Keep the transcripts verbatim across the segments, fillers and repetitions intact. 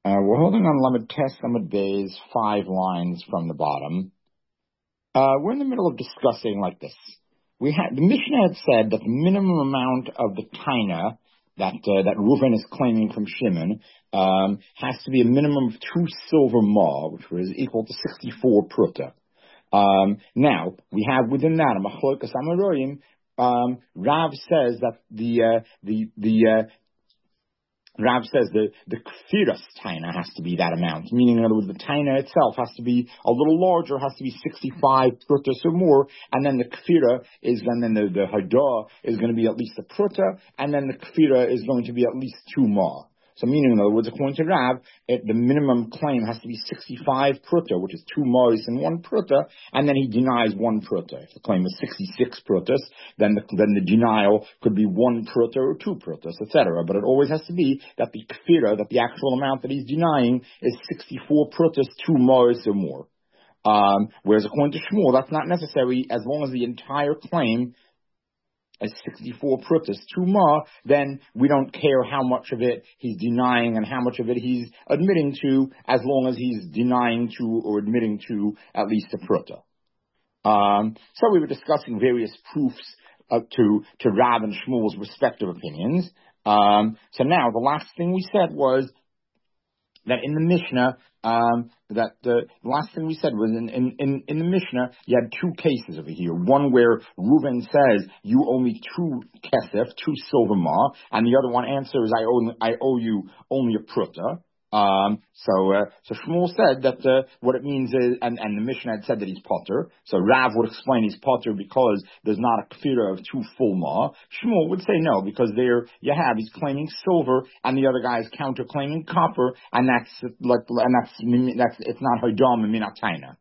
Uh, we're holding on Lamed Tes Lamed Beis, five lines from the bottom. Uh, we're in the middle of discussing like this. We had the Mishnah had said that the minimum amount of the taina that uh, that Reuven is claiming from Shimon um, has to be a minimum of two silver ma, which was equal to sixty-four pruta. Um, now we have within that a machlokas amaroyim. Um, Rav says that the uh, the the uh, Rav says the the kfiras taina has to be that amount, meaning in other words the taina itself has to be a little larger, has to be sixty-five prutas or more, and then the kfira is then then the the hadah is going to be at least a pruta, and then the kfira is going to be at least two ma. So meaning, in other words, according to Rav, it, the minimum claim has to be sixty-five pruta, which is two mois and one pruta, and then he denies one pruta. If the claim is sixty-six prutas, then the, then the denial could be one pruta or two prutas, et cetera. But it always has to be that the kfira, that the actual amount that he's denying, is sixty-four prutas, two mois or more. Um, whereas according to Shmuel, that's not necessary as long as the entire claim is sixty-four prutas, two ma, then we don't care how much of it he's denying and how much of it he's admitting to, as long as he's denying to or admitting to at least a pruta. Um, so we were discussing various proofs uh, to, to Rav and Shmuel's respective opinions. Um, so now the last thing we said was that in the Mishnah, um, that the last thing we said was in, in, in, in the Mishnah, you had two cases over here. One where Reuven says, you owe me two kesef, two silver ma, and the other one answers, I owe, I owe you only a pruta. Um, so, uh, so Shmuel said that, uh, what it means is, and, and the Mishnah had said that he's potter. So Rav would explain he's potter because there's not a kfira of two full ma. Shmuel would say no, because there you have, he's claiming silver, and the other guy is counter claiming copper, and that's, like, and that's, that's, it's not haydam and minatayna.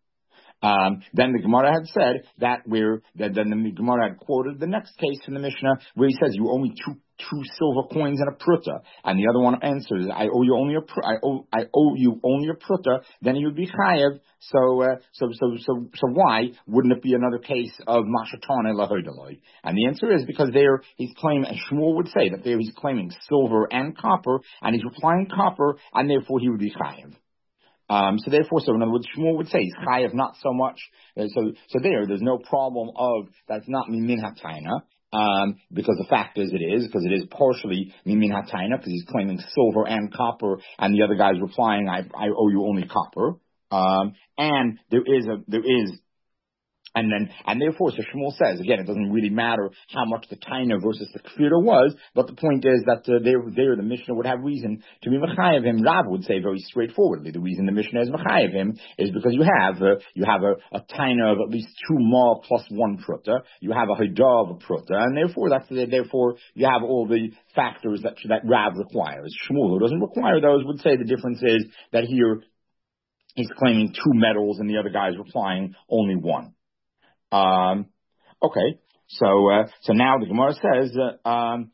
Um, then the Gemara had said that where that then the Gemara had quoted the next case in the Mishnah where he says you owe me two two silver coins and a pruta, and the other one answers I owe you only a pr- I owe I owe you only a pruta. Then he would be chayev. So uh, so so so so why wouldn't it be another case of mashatane lahoydaloi? And the answer is because there he's claiming, and Shmuel would say that there he's claiming silver and copper, and he's replying copper, and therefore he would be chayev. Um, so therefore, so in other words, Shmuel would say he's chayav not so much. Uh, so so there, there's no problem of that's not mimin hatayna, um, because the fact is it is because it is partially mimin hatayna because he's claiming silver and copper, and the other guy's replying, I I owe you only copper. Um, and there is a there is. And then, and therefore, so Shmuel says, again, it doesn't really matter how much the taina versus the kfira was, but the point is that uh, there, there the Mishnah would have reason to be mechayev him. Rav would say very straightforwardly, the reason the Mishnah is mechayev him is because you have, uh, you have a, a taina of at least two ma plus one pruta, you have a haidah of a pruta, and therefore that's, therefore you have all the factors that, that Rav requires. Shmuel, who doesn't require those, would say the difference is that here he's claiming two metals and the other guy's replying only one. Um, okay, so uh, so now the Gemara says, uh, um,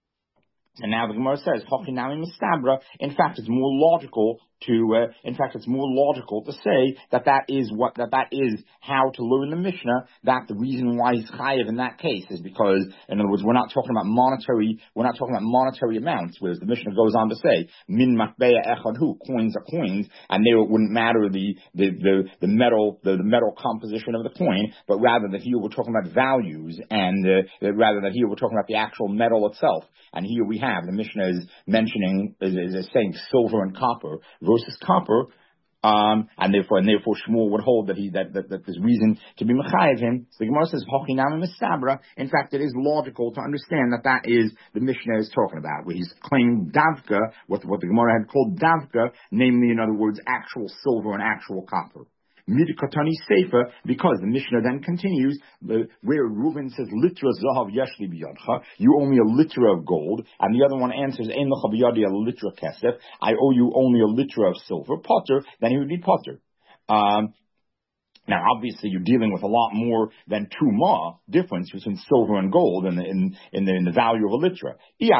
and now the Gemara says, Hochinami mistabra. In fact, it's more logical to, uh, in fact, it's more logical to say that that is what that that is how to learn the Mishnah. That the reason why he's chayav in that case is because, in other words, we're not talking about monetary, we're not talking about monetary amounts. Whereas the Mishnah goes on to say, min matbeya echadhu, coins are coins, and there it wouldn't matter the the the, the metal the, the metal composition of the coin, but rather that here we're talking about values, and uh, rather that here we're talking about the actual metal itself. And here we have the Mishnah is mentioning is, is saying silver and copper versus copper, um, and therefore and therefore Shmuel would hold that he that, that, that there's reason to be mechayev him. So the Gemara says Hochinami mistabra. In fact, it is logical to understand that that is the Mishnah is talking about, where he's claiming davka, what what the Gemara had called davka, namely in other words actual silver and actual copper. Midkatani Sefer, because the Mishnah then continues, uh, where Reuven says, Litra Zahav Yeshli Biyadcha, you owe me a litra of gold, and the other one answers, Ein Lecha Biyadi a litra kesef, I owe you only a litra of silver, potter, then he would be potter. Um, Now, obviously, you're dealing with a lot more than two ma difference between silver and gold in the, in, in the, in the value of a litra.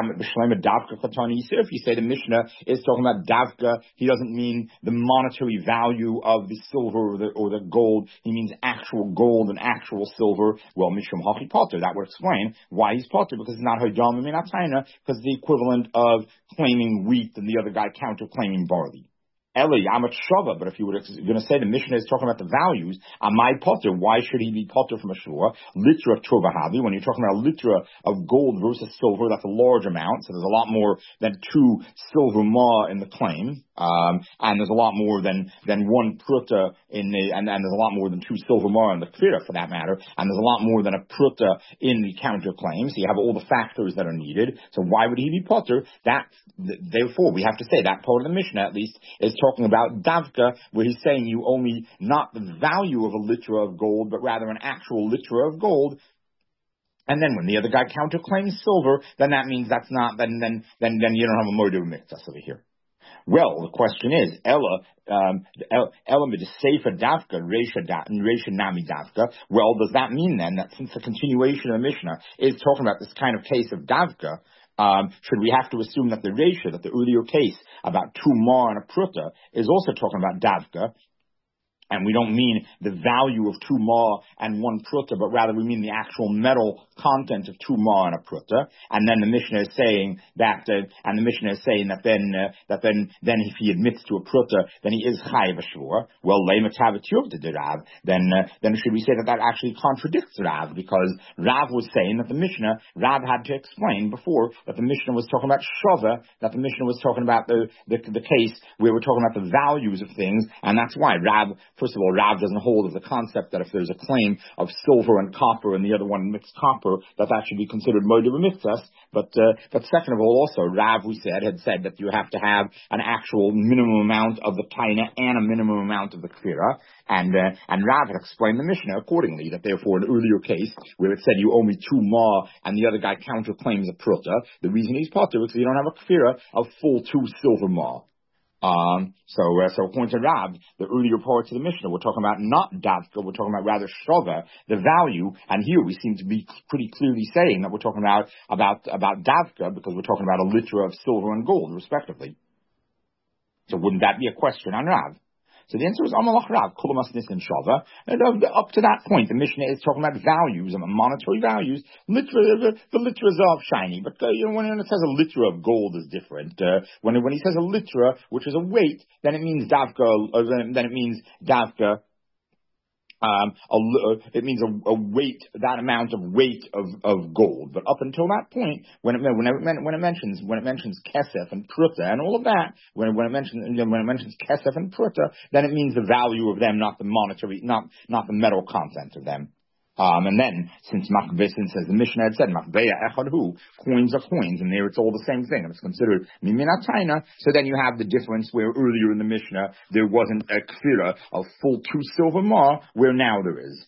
If you say the Mishnah is talking about davka, he doesn't mean the monetary value of the silver or the, or the gold. He means actual gold and actual silver. Well, Mishum Hachi Potter, that would explain why he's Potter, because it's not Haydam and Minatayna, because it's the equivalent of claiming wheat and the other guy counter claiming barley. Eli, I'm a shava, but if you were going to say the Mishnah is talking about the values, am I potter? Why should he be potter from a shua? Litra of trovahavi, when you're talking about a litra of gold versus silver, that's a large amount, so there's a lot more than two silver ma in the claim, um, and there's a lot more than, than one pruta in the, and, and there's a lot more than two silver ma in the kvira for that matter, and there's a lot more than a pruta in the counterclaim, so you have all the factors that are needed, so why would he be potter? That, therefore, we have to say that part of the Mishnah at least is talking about davka, where he's saying you owe me not the value of a litra of gold, but rather an actual litra of gold. And then when the other guy counterclaims silver, then that means that's not, then then then then you don't have a motive mixus over here. Well, the question is, Ella, um, Ella sefer davka, reisha nami davka. Well, does that mean then that since the continuation of the Mishnah is talking about this kind of case of davka, Um, should we have to assume that the Reisha, that the earlier case about two ma and a pruta, is also talking about davka, and we don't mean the value of two ma and one pruta, but rather we mean the actual metal content of two ma and a pruta. And then the Mishnah is saying that, uh, and the Mishnah is saying that then, uh, that then, then if he admits to a pruta, then he is chayiv ashvur. Well, leimatavatiyuv to Rav. Then, uh, then should we say that that actually contradicts Rav, because Rav was saying that the Mishnah, Rav had to explain before that the Mishnah was talking about shava, that the Mishnah was talking about the, the, the case where we're talking about the values of things, and that's why Rav. First of all, Rav doesn't hold of the concept that if there's a claim of silver and copper and the other one mixed copper, that that should be considered moed b'mitzvahs. But uh, but second of all, also Rav, we said, had said that you have to have an actual minimum amount of the taina and a minimum amount of the kvira, and uh, and Rav had explained the Mishnah accordingly. That therefore, an earlier case where it said you owe me two ma and the other guy counterclaims a pruta, the reason he's potter is because you don't have a kvira of full two silver ma. Um, so, uh, so according to Rav, the earlier parts of the Mishnah, we're talking about not davka, we're talking about rather shava, the value, and here we seem to be pretty clearly saying that we're talking about, about, about davka, because we're talking about a litra of silver and gold, respectively. So wouldn't that be a question on Rav? So the answer is Amalach Rav, Kulamas Nisan Shava. And up to that point, the Mishnah is talking about values, and monetary values. Litra, the, the litra is of shiny, but uh, you know, when it says a litra of gold is different. Uh, when it, when he says a litra, which is a weight, then it means davka. Uh, then, then it means davka. Um, a, it means a, a weight, that amount of weight of, of gold. But up until that point, when it when it, when it mentions when it mentions kesef and pruta and all of that, when it, when it mentions when it mentions kesef and pruta, then it means the value of them, not the monetary, not not the metal content of them. Um, and then, since Machbesin says, the Mishnah had said, Machbeya echadhu, coins are coins, and there it's all the same thing, and it's considered miminataina, so then you have the difference where earlier in the Mishnah, there wasn't a kfira of full two silver ma, where now there is.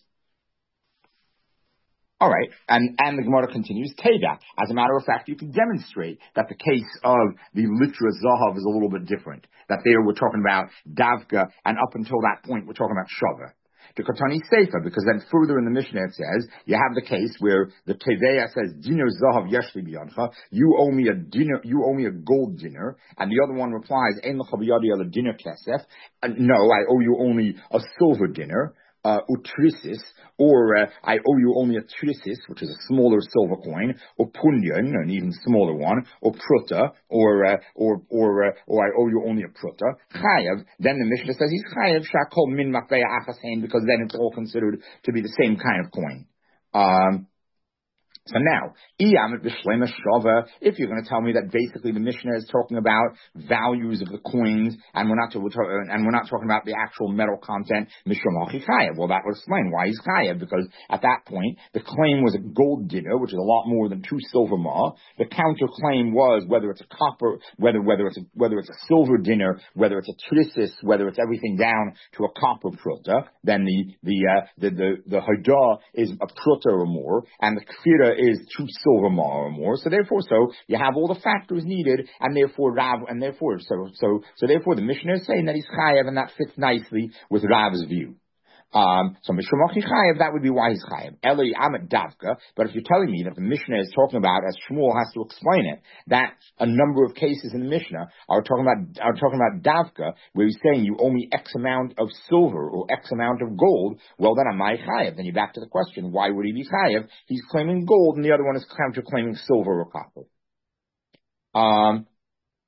Alright, and, and the Gemara continues, Teda. As a matter of fact, you can demonstrate that the case of the litra zahav is a little bit different. That there we're talking about davka, and up until that point we're talking about shava. To Katani Sefer, because then further in the Mishnah it says, you have the case where the Teveya says, Diner Zahav Yeshli Biyancha, you owe me a dinner, you owe me a gold dinner, and the other one replies, Ein L'cha b'yadi ala dinner kesef, no, I owe you only a silver dinner, uh, utrisis, or uh, I owe you only a trisis, which is a smaller silver coin, or punyan, an even smaller one, or pruta, or uh, or or uh, or I owe you only a pruta. Chayav. Then the Mishnah says he's chayav shakol min makbeya achasein, because then it's all considered to be the same kind of coin. Um, So now, if you're going to tell me that basically the Mishnah is talking about values of the coins, and we're not, and we're not talking about the actual metal content, well, that would explain why he's chayav, because at that point, the claim was a gold dinner, which is a lot more than two silver ma. The counterclaim was whether it's a copper, whether, whether it's a, whether it's a silver dinner, whether it's a trisis, whether it's everything down to a copper pruta, then the, the, uh, the, the, the hadah is a pruta or more, and the kfira is two silver ma or more. So therefore, so you have all the factors needed, and therefore Rav, and therefore, so so so therefore the Mishnah is saying that he's chayav, and that fits nicely with Rav's view. Um, so Mishmachi chayav, that would be why he's chayav. Eli amet davka. But if you're telling me that the Mishnah is talking about, as Shmuel has to explain it, that a number of cases in the Mishnah are talking about are talking about davka, where he's saying you owe me X amount of silver or X amount of gold, well then am I chayav? Then you're back to the question, why would he be chayav? He's claiming gold, and the other one is counter claiming silver or copper. Um.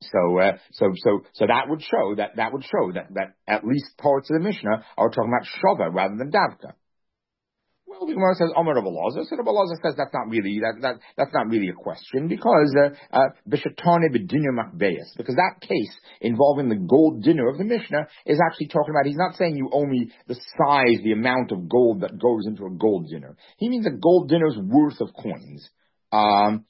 So, uh, so, so, so that would show that, that would show that, that at least parts of the Mishnah are talking about Shava rather than Davka. Well, the Gemara says Omer Rabbi Elazar. So Rabbi Elazar says that's not really that that that's not really a question because Bishatane uh, b'dinner makbeis, because that case involving the gold dinner of the Mishnah is actually talking about. He's not saying you owe me the size, the amount of gold that goes into a gold dinner. He means a gold dinner's worth of coins. Um,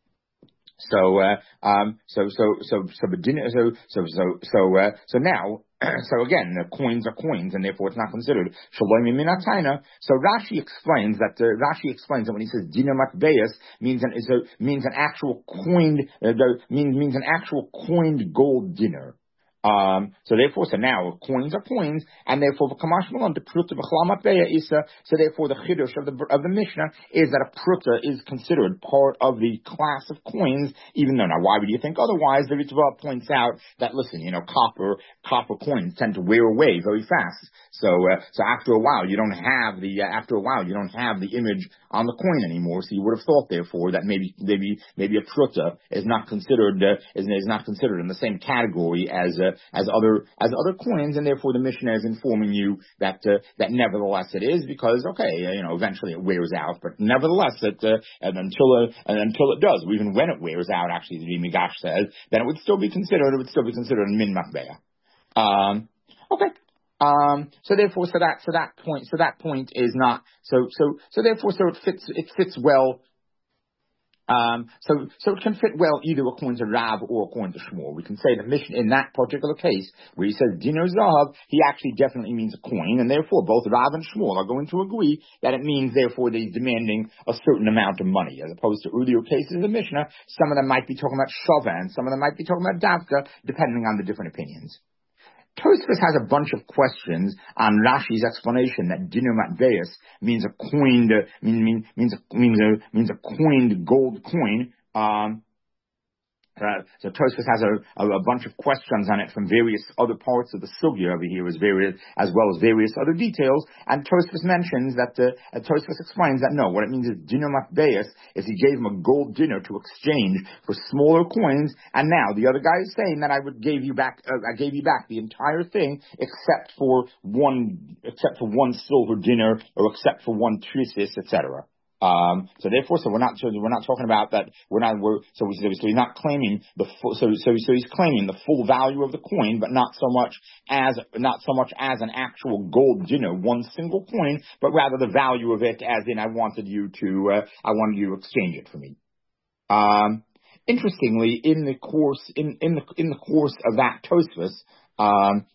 So, uh, um, so, so, so, so, so, so, so, so, uh, so now, so again, the coins are coins, and therefore it's not considered shalomi minatayna. So Rashi explains that uh, Rashi explains that when he says dinar matbeis means an is a means an actual coined uh, the, means means an actual coined gold dinar. Um, so therefore, so now coins are coins, and therefore the kamash malon the pruta b'chlamat beya isa. So therefore, the chiddush of the of the Mishnah is that a pruta is considered part of the class of coins, even though now why would you think otherwise? The Ritva points out that listen, you know, copper copper coins tend to wear away very fast. So uh, so after a while, you don't have the uh, after a while you don't have the image on the coin anymore. So you would have thought, therefore, that maybe maybe maybe a pruta is not considered uh, is is not considered in the same category as uh, as other as other coins, and therefore the Mishnah is informing you that uh, that nevertheless it is, because okay, you know, eventually it wears out, but nevertheless it uh, and until uh, and until it does, or even when it wears out, actually the Migash says, then it would still be considered it would still be considered min makbeya. Um, okay. Um, so therefore, so that so that point so that point is not so so so therefore so it fits it fits well. Um, so, so it can fit well either according to Rav or according to Shmuel. We can say the Mishnah in that particular case, where he says dinar zahav, he actually definitely means a coin, and therefore both Rav and Shmuel are going to agree that it means therefore that he's demanding a certain amount of money, as opposed to earlier cases of the Mishnah. Some of them might be talking about shava, and some of them might be talking about davka, depending on the different opinions. Tosfos has a bunch of questions on Rashi's explanation that dinar matbeis means a coined mean, mean, means a, means a means a coined gold coin. Um, Uh, so Tosfos has a, a, a bunch of questions on it from various other parts of the sugya over here, as various as well as various other details. And Tosfos mentions that uh, uh, Tosfos explains that no, what it means is dinar matbeis is he gave him a gold dinar to exchange for smaller coins, and now the other guy is saying that I would gave you back, uh, I gave you back the entire thing except for one, except for one silver dinar, or except for one trisis, et cetera. Um, so therefore, so we're not, so we're not talking about that. We're not, we're, so we, so he's not claiming the full, so, so, so he's claiming the full value of the coin, but not so much as, not so much as an actual gold dinar, one single coin, but rather the value of it as in I wanted you to, uh, I wanted you to exchange it for me. Um, interestingly, in the course, in, in the, in the course of that Tosfos, um,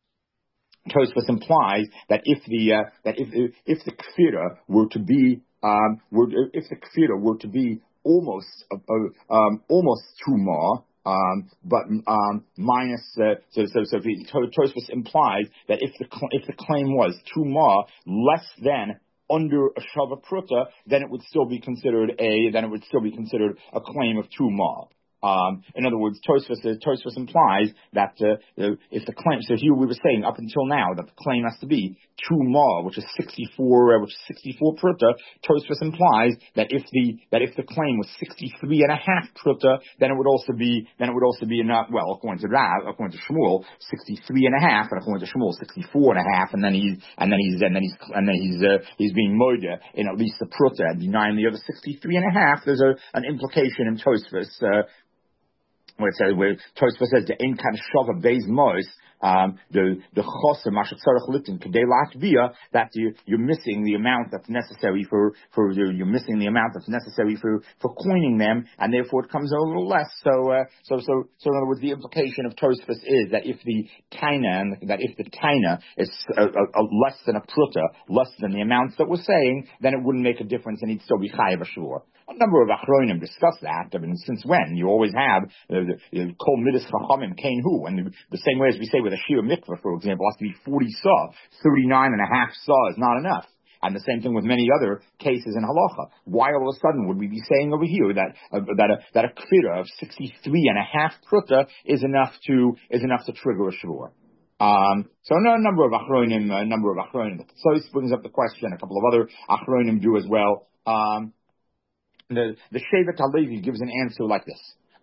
Tosfos implies that if the, uh, that if, if the kfira were to be Um, were, if the kfira were to be almost, uh, uh, um, almost tumah, um, but um, minus, uh, so so so Tosfos implies that if the if the claim was tumah less than under a shava pruta, then it would still be considered a then it would still be considered a claim of tumah. Um, in other words, Tosfos, uh, Tosfos implies that uh, uh, if the claim, so here we were saying up until now that the claim has to be two ma, which is sixty-four, uh, which is sixty-four pruta. Tosfos implies that if the that if the claim was sixty-three and a half pruta, then it would also be then it would also be enough. Well, according to Rav, according to Shmuel, sixty-three and a half, and according to Shmuel, sixty-four and a half, and then he's and then he's and then he's and then he's uh, he's being moida in at least the pruta and denying the other sixty-three and a half. There's a an implication in Tosfos. Uh, Where it says, where Tosfos says the ein kan shava beis mois, um, the the choser mashatzarach litin kedei latvia, that you you're missing the amount that's necessary for for the, you're missing the amount that's necessary for for coining them, and therefore it comes a little less. So uh, so so so in other words, the implication of Tosfos is that if the taina that if the taina is a, a, a less than a pruta, less than the amounts that we're saying, then it wouldn't make a difference, and he'd still be chayav ashur. A number of achronim discuss that. I mean, since when? You always have the kol midas chachamim kain hu, and the, the same way as we say with a shir mikvah, for example, has to be forty saw. thirty-nine and a half saw is not enough. And the same thing with many other cases in halacha. Why all of a sudden would we be saying over here that uh, that a that a kfira of sixty-three and a half pruta is enough to is enough to trigger a shvur? Um, so no, a number of achronim, a number of achronim. So this brings up the question. A couple of other achronim do as well. Um, The the Shevet HaLevi gives an answer like this.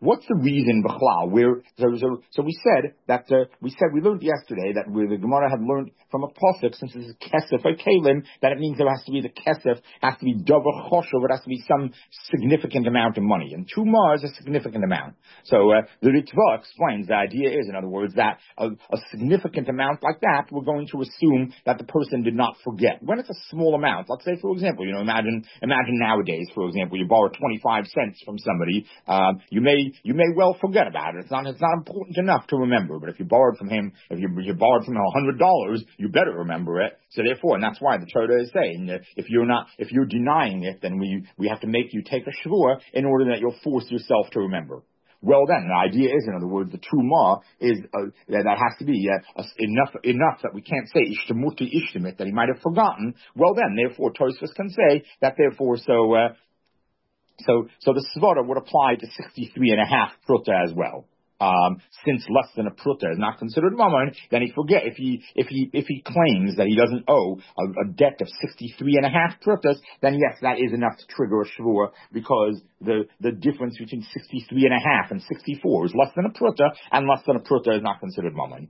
what's the reason, B'chlal, where, so, so, so we said that, uh, we said, we learned yesterday that where the Gemara had learned from a pasuk, since this is kesef or kalim, that it means there has to be the kesef, has to be double choshev, it has to be some significant amount of money. And two ma is a significant amount. So, uh, the Ritva explains the idea is, in other words, that a, a significant amount like that, we're going to assume that the person did not forget. When it's a small amount, let's say, for example, you know, imagine, imagine nowadays, for example, you borrow twenty-five cents from somebody, um, you may, you may well forget about it. It's not, it's not important enough to remember, but if you borrowed from him, if you, if you borrowed from him a hundred dollars, you better remember it. So therefore, and that's why the Torah is saying that if you're not, if you're denying it, then we, we have to make you take a shvur in order that you'll force yourself to remember. Well then, the idea is, in other words, the truma is, uh, that, that has to be uh, uh, enough enough that we can't say ishtamuti ishtamit, that he might have forgotten. Well then, therefore, Tosfos can say that therefore, so, uh, so, so the svara would apply to sixty-three and a half pruta as well. Um, since less than a pruta is not considered mammon, then he forget, if he, if he, if he claims that he doesn't owe a, a debt of sixty-three and a half prutas, then yes, that is enough to trigger a shvur, because the, the difference between sixty-three and a half and sixty-four is less than a pruta, and less than a pruta is not considered mammon.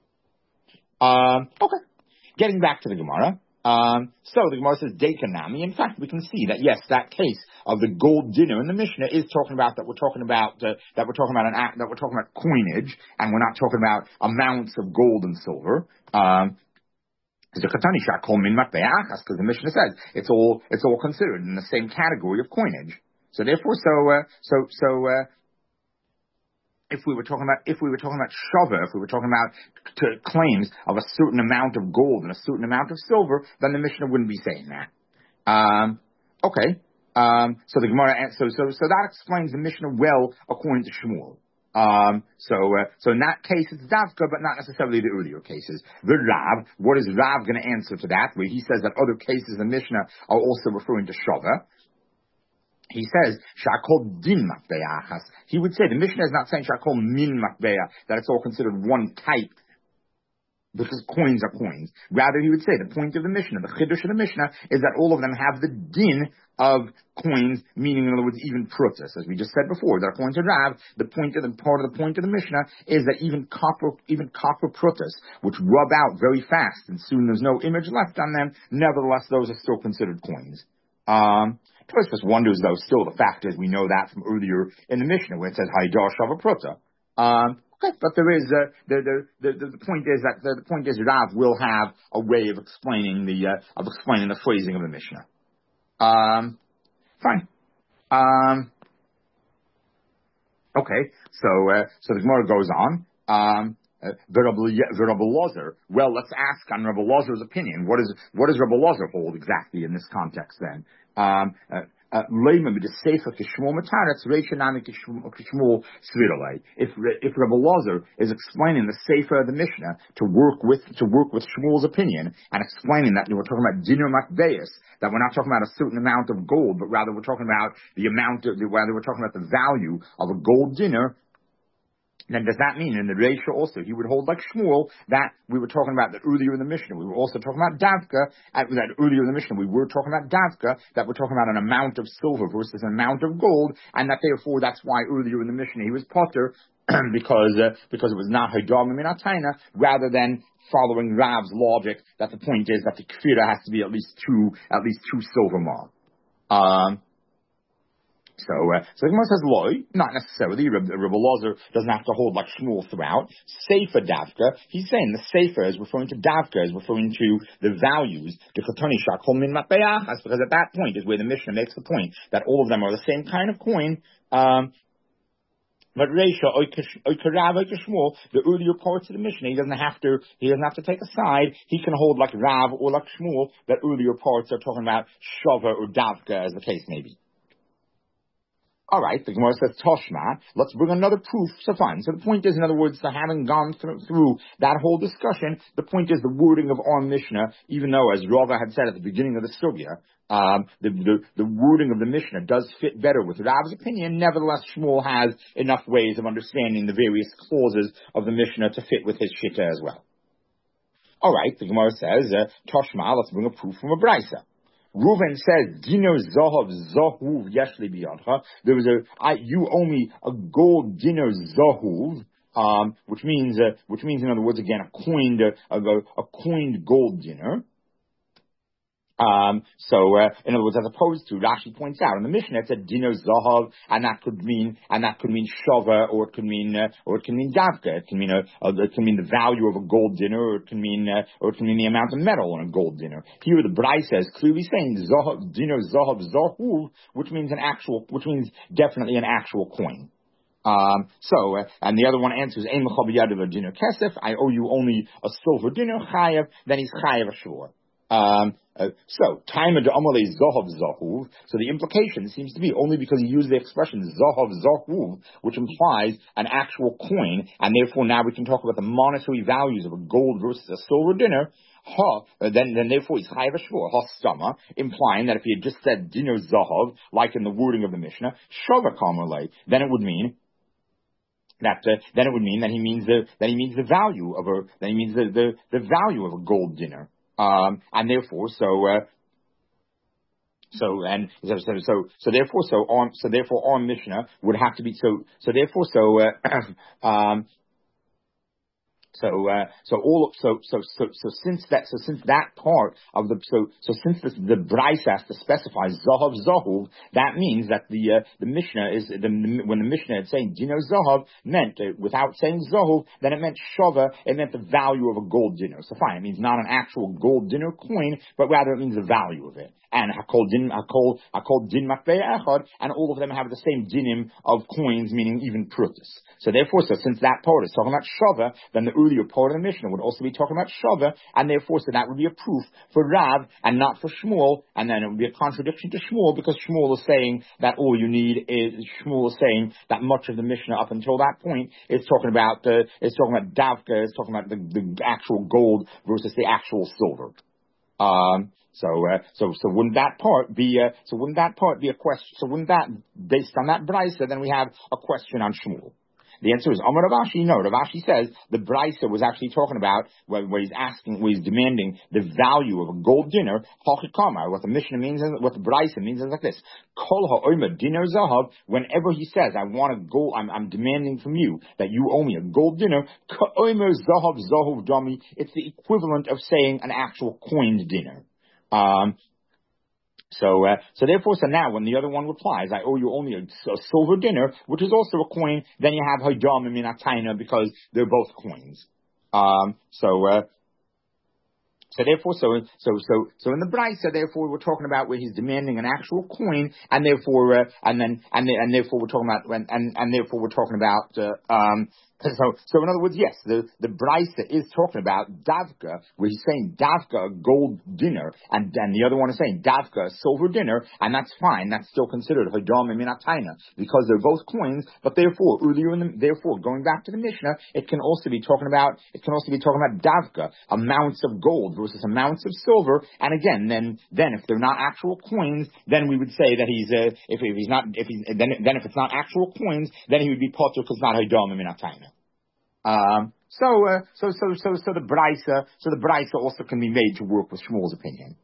Um, okay. Getting back to the Gemara. Um, so the Gemara says Dekanami. In fact, we can see that yes, that case of the gold dinner in the Mishnah is talking about that we're talking about uh, that we're talking about an act that we're talking about coinage, and we're not talking about amounts of gold and silver. Um, because the Mishnah says it's all it's all considered in the same category of coinage. So therefore, so uh, so so. Uh, If we were talking about, if we were talking about shava, if we were talking about t- claims of a certain amount of gold and a certain amount of silver, then the Mishnah wouldn't be saying that. Um, okay. Um, so the Gemara, so so so that explains the Mishnah well according to Shmuel. Um, so uh, so in that case it's Davka, but not necessarily the earlier cases. The Rav, what is Rav going to answer to that? Where he says that other cases in the Mishnah are also referring to shava. He says, Shakol din matbe'achas. He would say, the Mishnah is not saying Shakol min matbe'ah, that it's all considered one type, because coins are coins. Rather, he would say, the point of the Mishnah, the chiddush of the Mishnah, is that all of them have the din of coins, meaning, in other words, even prutas. As we just said before, that according to Rav, the point of the, part of the point of the Mishnah is that even copper, even copper prutas, which rub out very fast, and soon there's no image left on them, nevertheless, those are still considered coins. Um, Tosfos wonders, though, still the fact is we know that from earlier in the Mishnah where it says Haidar Shava Pruta. Um, okay, but there is uh, the, the the the point is that the, the point is Rav will have a way of explaining the uh, of explaining the phrasing of the Mishnah. Um, fine. Um, okay, so uh, so the Gemara goes on. Um, Uh, Rabbi Lozer. Well, let's ask on Rabbi Lozer's opinion. What is what does Rabbi Lozer hold exactly in this context? Then, um, uh, uh, if if Rabbi Lozer is explaining the Sefer of the Mishnah to work with to work with Shmuel's opinion and explaining that we're talking about dinner makbeis, that we're not talking about a certain amount of gold, but rather we're talking about the amount of rather we're talking about the value of a gold dinner. Then does that mean in the Reisha also, he would hold like Shmuel, that we were talking about that earlier in the Mishnah, we were also talking about Davka, at, that earlier in the Mishnah, we were talking about Davka, that we're talking about an amount of silver versus an amount of gold, and that therefore that's why earlier in the Mishnah he was potter, because, uh, because it was not Haidam min Atayna, rather than following Rav's logic, that the point is that the Kfira has to be at least two, at least two silver ma. Um, So, uh, so the Gemara says, loy, not necessarily. Rabbi Lozer doesn't have to hold like Shmuel throughout. Sefer Davka, he's saying the Sefer is referring to Davka, is referring to the values, to Chatoni Shakol min matbe'achas, because at that point is where the Mishnah makes the point that all of them are the same kind of coin. Um, but Reisha, Oikarav, Oikashmuel, the earlier parts of the Mishnah, he doesn't have to, he doesn't have to take a side. He can hold like Rav or like Shmuel, that earlier parts are talking about Shava or Davka, as the case may be. All right, the Gemara says Toshma. Let's bring another proof. So fine. So the point is, in other words, so having gone through, through that whole discussion, the point is the wording of our Mishnah, even though, as Rava had said at the beginning of the sugya, um, the, the the wording of the Mishnah does fit better with Rav's opinion. Nevertheless, Shmuel has enough ways of understanding the various clauses of the Mishnah to fit with his shitta as well. All right, the Gemara says uh, Toshma. Let's bring a proof from a brisa. Reuven says, Dino Zahav Zahuv Yeshli Biyadcha. There was a, I, you owe me a gold Dino Zahuv, um, which means, uh, which means, in other words, again, a coined, uh, a, a coined gold dinner. Um, so, uh, in other words, as opposed to, Rashi points out, in the Mishnah it said Dino Zahav, and that could mean, and that could mean Shava, or it could mean, uh, or it can mean Davka. It can mean a, a, it can mean the value of a gold dinner, or it can mean, uh, or it can mean the amount of metal in a gold dinner. Here the Braisa is clearly saying Zahav, Dino Zahav Zahuv, which means an actual, which means definitely an actual coin. Um, so, uh, and the other one answers, Ein l'cha b'yadav dinner kesef, I owe you only a silver dinner, chayav, then he's chayav ashur. Um, uh, so, time of Amalei Zahav Zahuv. So the implication seems to be only because he used the expression Zahav Zahuv, which implies an actual coin, and therefore now we can talk about the monetary values of a gold versus a silver dinner. Ha, uh, then, then therefore he's chayav ashur, ha stama, implying that if he had just said dinner Zahav, like in the wording of the Mishnah, shava kamalei, then it would mean that uh, then it would mean that he means the that he means the value of a that he means the the, the value of a gold dinner. Um, and therefore, so, uh, so, and, so, so, so, so therefore, so on, so therefore our Mishnah would have to be, so, so therefore, so, uh, um, So, uh, so all, so, so, so, so since that, so since that part of the, so, so since this, the Braisa has to specify Zahav Zahuv, that means that the, uh, the Mishnah is, the, when the Mishnah is saying Dino Zahav meant, uh, without saying Zahuv, then it meant Shava, it meant the value of a gold dinner. So fine, it means not an actual gold dinner coin, but rather it means the value of it. And Hakol Din, Hakol, Hakol Din Matbei Echad, and all of them have the same dinim of coins, meaning even prutas. So therefore, so since that part is talking about Shava, then the earlier part of the Mishnah would also be talking about Shava, and therefore, so that would be a proof for Rav and not for Shmuel, and then it would be a contradiction to Shmuel, because Shmuel is saying that all you need is, Shmuel is saying that much of the Mishnah up until that point is talking about the, is talking about Davka, is talking about the, the actual gold versus the actual silver. Um, so, uh, so, so wouldn't that part be, uh, so wouldn't that part be a question, so wouldn't that, based on that Braisa, then we have a question on Shmuel. The answer is Amar Rav Ashi. No, Rav Ashi says the Braisa was actually talking about where, where he's asking, where he's demanding the value of a gold dinner. Hachikama. What the Mishnah means, is, what the Braisa means is like this: Kol ha'omer dinner zahav. Whenever he says, "I want a gold," I'm, I'm demanding from you that you owe me a gold dinner. Ka'omer zahav zahav dami. It's the equivalent of saying an actual coined dinner. Um, So, uh, so therefore, so now when the other one replies, I owe you only a, a silver dinner, which is also a coin, then you have Haydam and Minataina because they're both coins. Um, so, uh, so therefore, so, so, so, so in the Braisa, therefore, we're talking about where he's demanding an actual coin, and therefore, uh, and then, and, and therefore we're talking about, and, and, and therefore we're talking about, uh, um, So, so in other words, yes, the, the Braisa is talking about Davka, where he's saying Davka, a gold dinner, and then the other one is saying Davka, a silver dinner, and that's fine. That's still considered Hadam and Minataina, because they're both coins, but therefore, earlier in the, therefore, going back to the Mishnah, it can also be talking about, it can also be talking about Davka, amounts of gold versus amounts of silver, and again, then, then if they're not actual coins, then we would say that he's, uh, if, if he's not, if he's, then, then if it's not actual coins, then he would be potter because it's not Hadam and Minataina. Um, so, uh, so, so, so, so the Braisa, so the Braisa also can be made to work with Shmuel's opinion.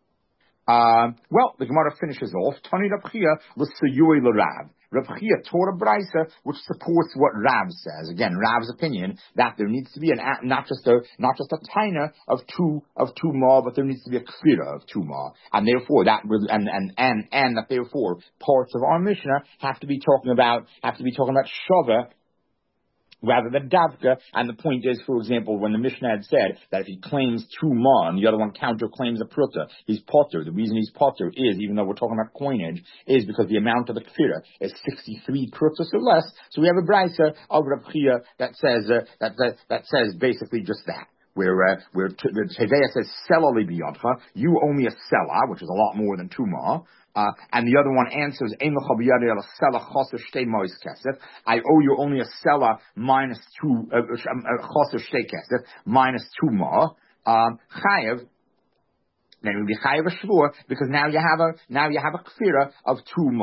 Um, well, the Gemara finishes off. Tani Rav Chia l'suyui l'Rav. Rav Chia taught a Braisa which supports what Rav says. Again, Rav's opinion that there needs to be an not just a not just a taina of two of two ma, but there needs to be a kfira of two ma, and therefore that and and and and that therefore parts of our Mishnah have to be talking about have to be talking about shava rather than davka. And the point is, for example, when the Mishnah had said that if he claims two ma and the other one counter claims a pruta, he's potter. The reason he's potter is, even though we're talking about coinage, is because the amount of the kfira is sixty-three prutas or less. So we have a Braisa of Rav Chia that says uh, that, that that says basically just that. Where uh, where Teveya says sela libiyadcha, you owe me a sela, which is a lot more than two ma. Uh, and the other one answers, I owe you only a sela minus two, uh, uh, minus two ma. Um, chayev, then it would be chayev a shvur, because now you have a, now you have a kfira of two ma.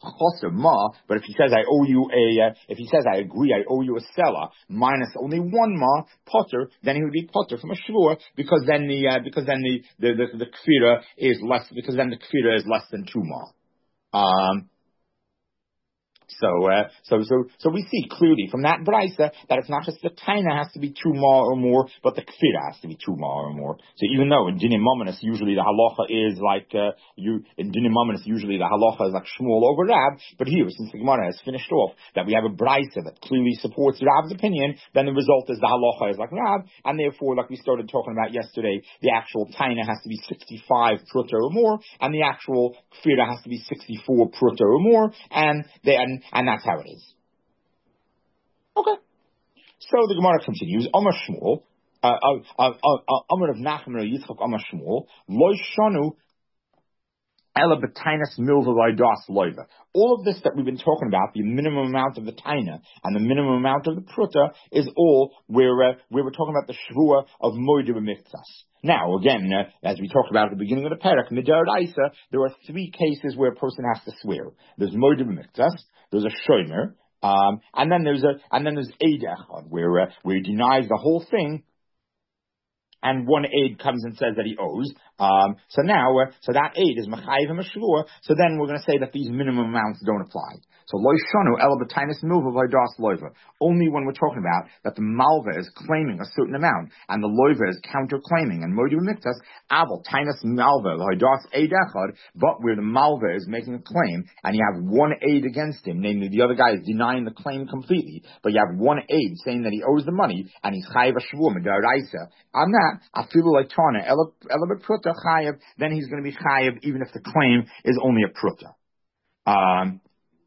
Choser ma, but if he says I owe you a, uh, if he says I agree I owe you a selah minus only one ma potter, then he would be potter from a shvua because then the uh, because then the the the, the kfira is less because then the kfira is less than two ma. Um, So, uh, so, so, so we see clearly from that brisa that it's not just the taina has to be two ma or more, but the kfira has to be two ma or more. So even though in dinim mominus usually the halacha is like, uh, you, in dinim mominus usually the halacha is like Shmuel over Rab, but here, since the Gemara has finished off that we have a brisa that clearly supports Rab's opinion, then the result is the halacha is like Rab, and therefore, like we started talking about yesterday, the actual taina has to be sixty-five pruta or more, and the actual kfira has to be sixty-four pruta or more, and they, and And that's how it is. Okay. So the Gemara continues. Amar Shmuel, Amar of Nachman or Yitzchak Amar Shmuel, Lo Shanu Ela B'Tainas Milva Vaydas Loiva. All of this that we've been talking about, the minimum amount of the taina and the minimum amount of the pruta, is all where uh, where we're talking about the shvua of Moed B'Miktsas. Now, again, uh, as we talked about at the beginning of the parak, Midaraisa, there are three cases where a person has to swear. There's Moed B'Miktsas, there's a shomer, um, and then there's a and then there's Eid Echad, where uh, where he denies the whole thing, and one aid comes and says that he owes. Um, so now, uh, so that aid is Machayiv and Mashvua. So then we're going to say that these minimum amounts don't apply. So Lo Shanu Ela B'Tainas Milva Vaydas Loiva. Only when we're talking about that the Malva is claiming a certain amount and the Loiva is counterclaiming and Moed B'Miktsas Aval Tainas Malva Vaydas Eid Echad. But where the Malva is making a claim and you have one aid against him, namely the other guy is denying the claim completely, but you have one aid saying that he owes the money and he's Chayiv Shvua Midaraisa. On that, Afilu Laitana Ela Ela B'Pruta Chayiv. Then he's going to be Chayiv even if the claim is only a Pruta. Um.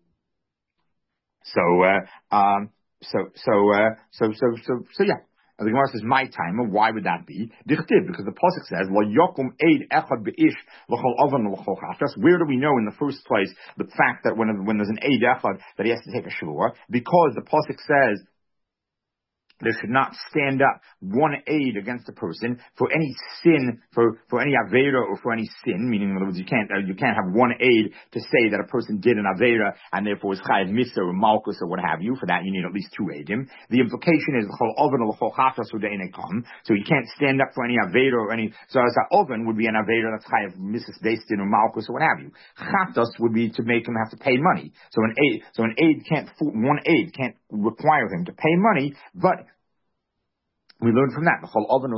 So, uh, um, so, so, uh, so, so, so, so, yeah. And the Gemara says, my time, why would that be? Dichtib, because the Pasuk says, Lo yokum eid echad be'ish l'chol oven l'chol chafras. Where do we know in the first place the fact that when, when there's an eid echad that he has to take a shavua? Because the Pasuk says, there should not stand up one aid against a person for any sin, for, for any avera or for any sin, meaning in other words, you can't, uh, you can't have one aid to say that a person did an avera and therefore is chayav misa or malchus or what have you. For that you need at least two aidim. The implication is l'chol oven or l'chol chafras u'de'enekam. So you can't stand up for any avera or any, so as an oven would be an avera that's chayav misas deistin or malchus or what have you. Chafras would be to make him have to pay money. So an aid, so an aid can't, one aid can't require him to pay money, but we learn from that.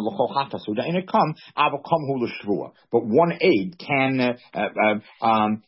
But one aid can, uh, uh, um,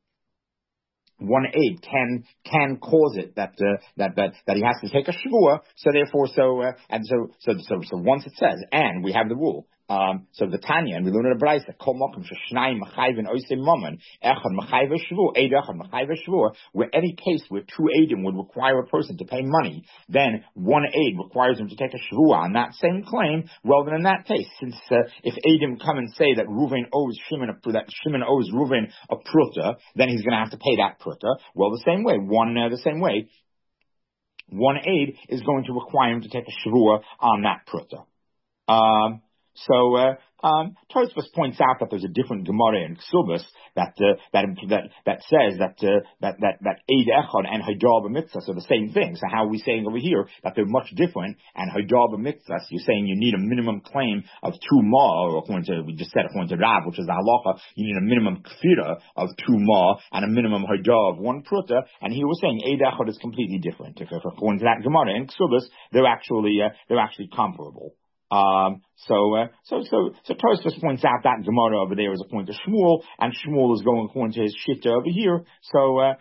one aid can can cause it that uh, that that that he has to take a shvua. So therefore, so uh, and so so so so once it says, and we have the rule. Um, so the Tanya, and we learn in the Brisa, Kol Mokum Sheshnayim Machayvin Oisim Mammon Echad Machayv Shvua Eid Echad Machayv Shvua. Where any case where two aidim would require a person to pay money, then one aid requires him to take a shvua on that same claim. Well, then in that case, since uh, if aidim come and say that Reuven owes Shimon a, that Shimon owes Reuven a pruta, then he's going to have to pay that pruta. Well, the same way, one uh, the same way, one aid is going to require him to take a shvua on that pruta. Um. So, uh, um, Tosfos points out that there's a different Gemara in Ksubas that, uh, that, that, that says that, uh, that, that, that Eid Echad and Haidar B'Mitzvahs are the same thing. So how are we saying over here that they're much different? And Haidar B'Mitzvahs, you're saying you need a minimum claim of two ma, or according to, we just said according to Rav, which is the halacha, you need a minimum kfira of two ma and a minimum Haidar of one pruta. And here we're saying Eid Echad is completely different. If, if according to that Gemara in Ksubas, they're actually, uh, they're actually comparable. Um, so, uh, so, so, so Tosfos points out that Gemara over there is a point to Shmuel, and Shmuel is going according to his shitta over here. So, uh,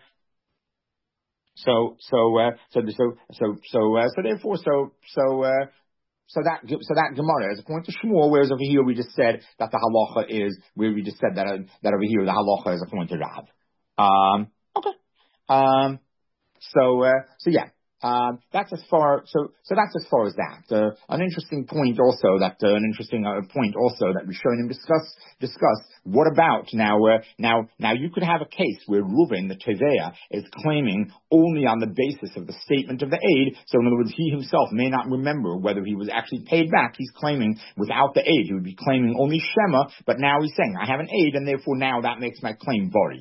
so, so, uh, so, so, so, so, uh, so therefore, so, so, uh, so that, so that Gemara is a point to Shmuel, whereas over here we just said that the halacha is, where we just said that, uh, that over here the halacha is a point to Rav. Um, okay. Um, so, uh, so yeah. Um, that's as far, so, so that's as far as that. Uh, an interesting point also that, uh, an interesting uh, point also that Rishonim discuss, discuss, what about now, uh, now, now you could have a case where Reuven, the Teveya, is claiming only on the basis of the statement of the aid. So in other words, he himself may not remember whether he was actually paid back. He's claiming without the aid. He would be claiming only Shema, but now he's saying, I have an aid, and therefore now that makes my claim bari.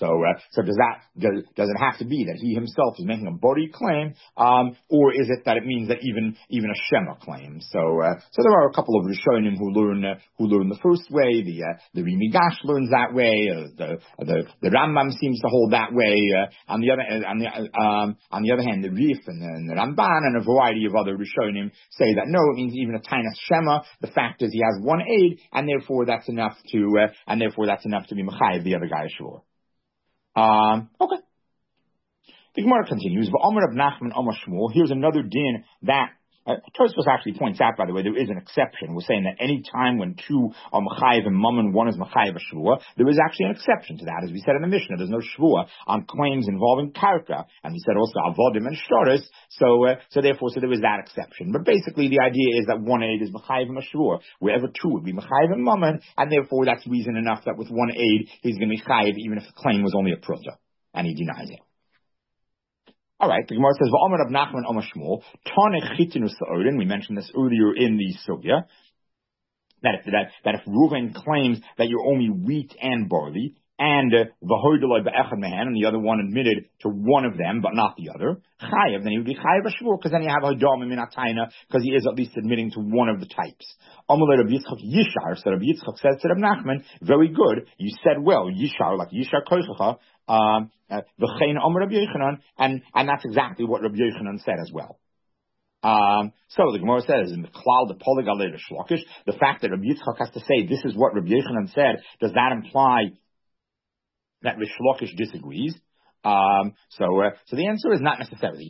So, uh, so does that, does, does it have to be that he himself is making a body claim, um, or is it that it means that even, even a Shema claim? So, uh, so there are a couple of Rishonim who learn, uh, who learn the first way, the, uh, the Rimigash learns that way, uh, the, the, the Rambam seems to hold that way, uh, on the other, on the, um, on the other hand, the Rif and the, and the Ramban and a variety of other Rishonim say that no, it means even a Tainas Shema, the fact is he has one aid, and therefore that's enough to, uh, and therefore that's enough to be Mechayev the other guy Shvur. Um, okay. The Gemara continues, V'omer of Nachman Omer Shmuel, here's another din that, uh, Tosfos actually points out, by the way, there is an exception. We're saying that any time when two are Mechayev and Mammon, one is Mechayev a Shvua, there is actually an exception to that. As we said in the Mishnah, there's no Shvua on claims involving Karka, and we said also Avodim and Shtoris, so, uh, so therefore, so there is that exception. But basically the idea is that one aid is Mechayev and a Shvua, wherever two would be Mechayev and Mammon, and therefore that's reason enough that with one aid, he's going to be Chayev even if the claim was only a Pruta, and he denies it. All right, the Gemara says, "V'omer of Nachman Omer Shmuel, Tanech Chitinu Sa'odin." We mentioned this earlier in the sugya that if that that if Reuven claims that you're only wheat and barley, and v'hoydoloi be'echad mehen, and the other one admitted to one of them but not the other, chayev, then he would be chayev a because then you have hodam minatayna because he is at least admitting to one of the types. Amalei Rabbi Yitzchak Yishar, so Rabbi Yitzchak says to Rabbi Nachman, very good, you said well, Yishar, like Yishar koichacha. Um, uh, and and that's exactly what Rabbi Yochanan said as well. Um, so the Gemara says in the Klal the Polygalei Shlokish, the fact that Rabbi Yitzchak has to say this is what Rabbi Yochanan said, does that imply that Rish Lakish disagrees? Um, so, uh, so the answer is not necessarily.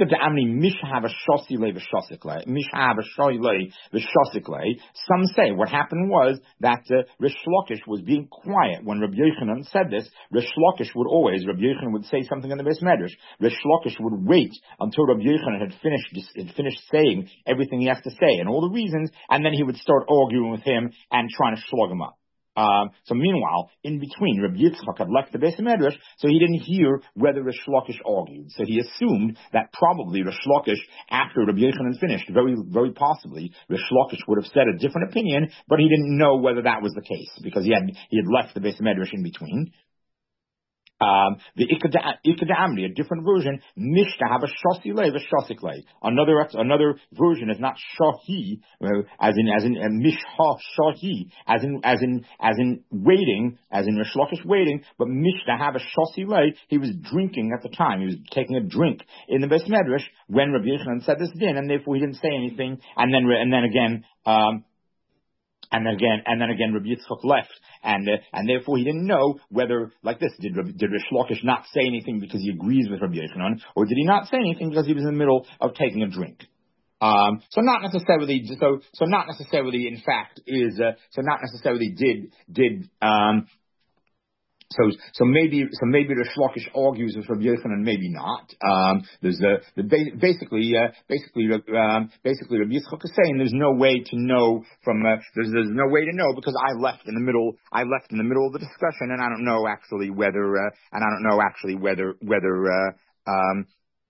Some say what happened was that uh, Rish Lakish was being quiet when Rabbi Yochanan said this. Rish Lakish would always, Rabbi Yochanan would say something in the Beis Medrash. Rish Lakish would wait until Rabbi Yochanan had finished had finished saying everything he has to say and all the reasons, and then he would start arguing with him and trying to slug him up. Um, so meanwhile, in between, Rabbi Yitzchak had left the Beis Medrash, so he didn't hear whether Rish Lakish argued. So he assumed that probably Rish Lakish, after Rabbi Yochanan finished, very, very possibly, Rish Lakish would have said a different opinion, but he didn't know whether that was the case, because he had, he had left the Beis Medrash in between. Um, the Ikada Amri, a different version, Mishta have a Shosi lei, the Shosik lei. Another, another version is not Shahi, uh, as in, as in, uh, Mishha Shahi, as in, as in, as in waiting, as in Rish Lakish waiting, but Mishta have a Shosi lei, he was drinking at the time, he was taking a drink in the Beis Medrash when Rabbi Yochanan said this din, and therefore he didn't say anything, and then, and then again, um, And then again, and then again, Rabbi Yitzchak left, and uh, and therefore he didn't know whether, like this, did did Rish Lakish not say anything because he agrees with Rabbi Yochanan, or did he not say anything because he was in the middle of taking a drink? Um, so not necessarily, so so not necessarily, in fact, is uh, so not necessarily did did um. So, so maybe, so maybe Rish Lakish argues with Rabbi Yochanan, maybe not. Um, there's the, the basically, uh, basically, um, basically, Rabbi Yitzchak is saying there's no way to know from, uh, there's, there's no way to know because I left in the middle, I left in the middle of the discussion, and I don't know actually whether, uh, and I don't know actually whether, whether, uh, um,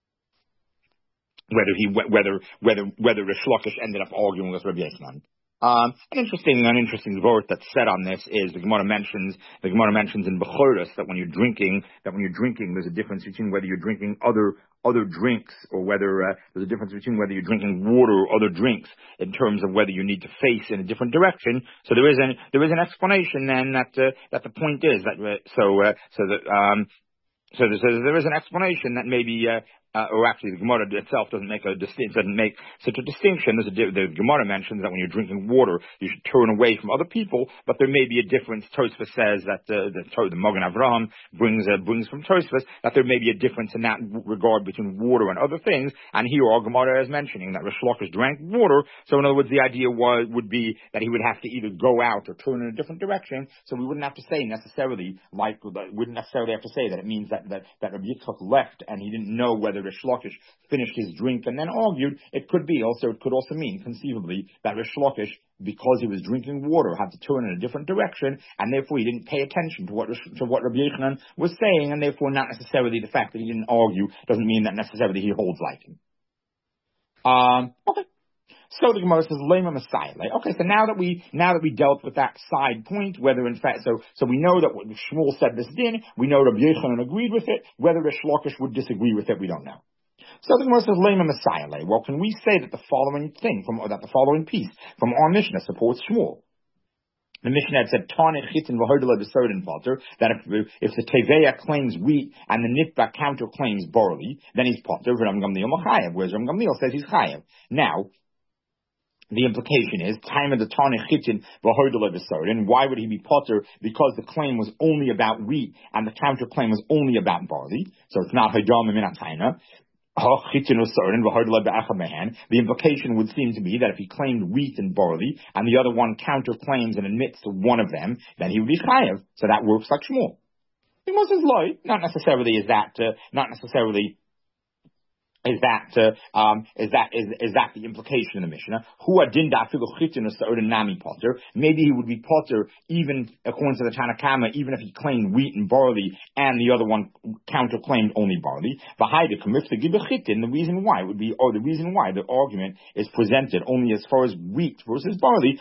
whether he, whether, whether, whether Rish Lakish ended up arguing with Rabbi Yochanan. Um, an interesting, an interesting word that's said on this is the Gemara mentions, the Gemara mentions in Bechoros that when you're drinking, that when you're drinking, there's a difference between whether you're drinking other, other drinks or whether, uh, there's a difference between whether you're drinking water or other drinks in terms of whether you need to face in a different direction. So there is an, there is an explanation then that, uh, that the point is that, uh, so, uh, so that, um, so there, so there is an explanation that maybe, uh, Uh, or actually the Gemara itself doesn't make a distinct, doesn't make such a distinction. There's a, the Gemara mentions that when you're drinking water, you should turn away from other people, but there may be a difference. Tosfos says that, uh, the, the Magen Avraham brings, uh, brings from Tosfos that there may be a difference in that regard between water and other things, and here our Gemara is mentioning that Rish Lakish drank water, so in other words, the idea was, would be that he would have to either go out or turn in a different direction, so we wouldn't have to say necessarily, like, wouldn't necessarily have to say that it means that, that, that Rabbi Yitzchak left and he didn't know whether Rish Lakish finished his drink and then argued. It could be also, it could also mean conceivably that Rish Lakish, because he was drinking water, had to turn in a different direction, and therefore he didn't pay attention to what to what Rabbi Yochanan was saying, and therefore not necessarily the fact that he didn't argue doesn't mean that necessarily he holds like him. Um, okay. So the Gemara says, Lema Messiah. Okay, so now that we, now that we dealt with that side point, whether in fact, so, so we know that what Shmuel said this din, we know Rabbi Yochanan agreed with it, whether Rish Lakish would disagree with it, we don't know. So the Gemara says, Lema Messiah. Well, can we say that the following thing from, or that the following piece from our Mishnah supports Shmuel? The Mishnah had said, Tanit chitin v'hodela b'sodin potter, that if, if the Teveya claims wheat and the Nitba counter claims barley, then he's potter, Ram Gamliel Machayev, whereas Ram Gamliel says he's Chayev. Now, the implication is, time of the Tanit chitin v'hodela b'sodin, why would he be potter? Because the claim was only about wheat and the counter claim was only about barley, so it's not Hodam min Taina. The implication would seem to be that if he claimed wheat and barley, and the other one counterclaims and admits to one of them, then he would be chayav. So that works like Shmuel. The Gemara says, "Loi." Not necessarily is that. Uh, not necessarily. Is that uh, um, is that is is that the implication of the Mishnah? Hu adin da'afilu chitin or nami potter. Maybe he would be potter even according to the Tanakama, even if he claimed wheat and barley, and the other one counterclaimed only barley. The reason why would be, or the reason why the argument is presented only as far as wheat versus barley,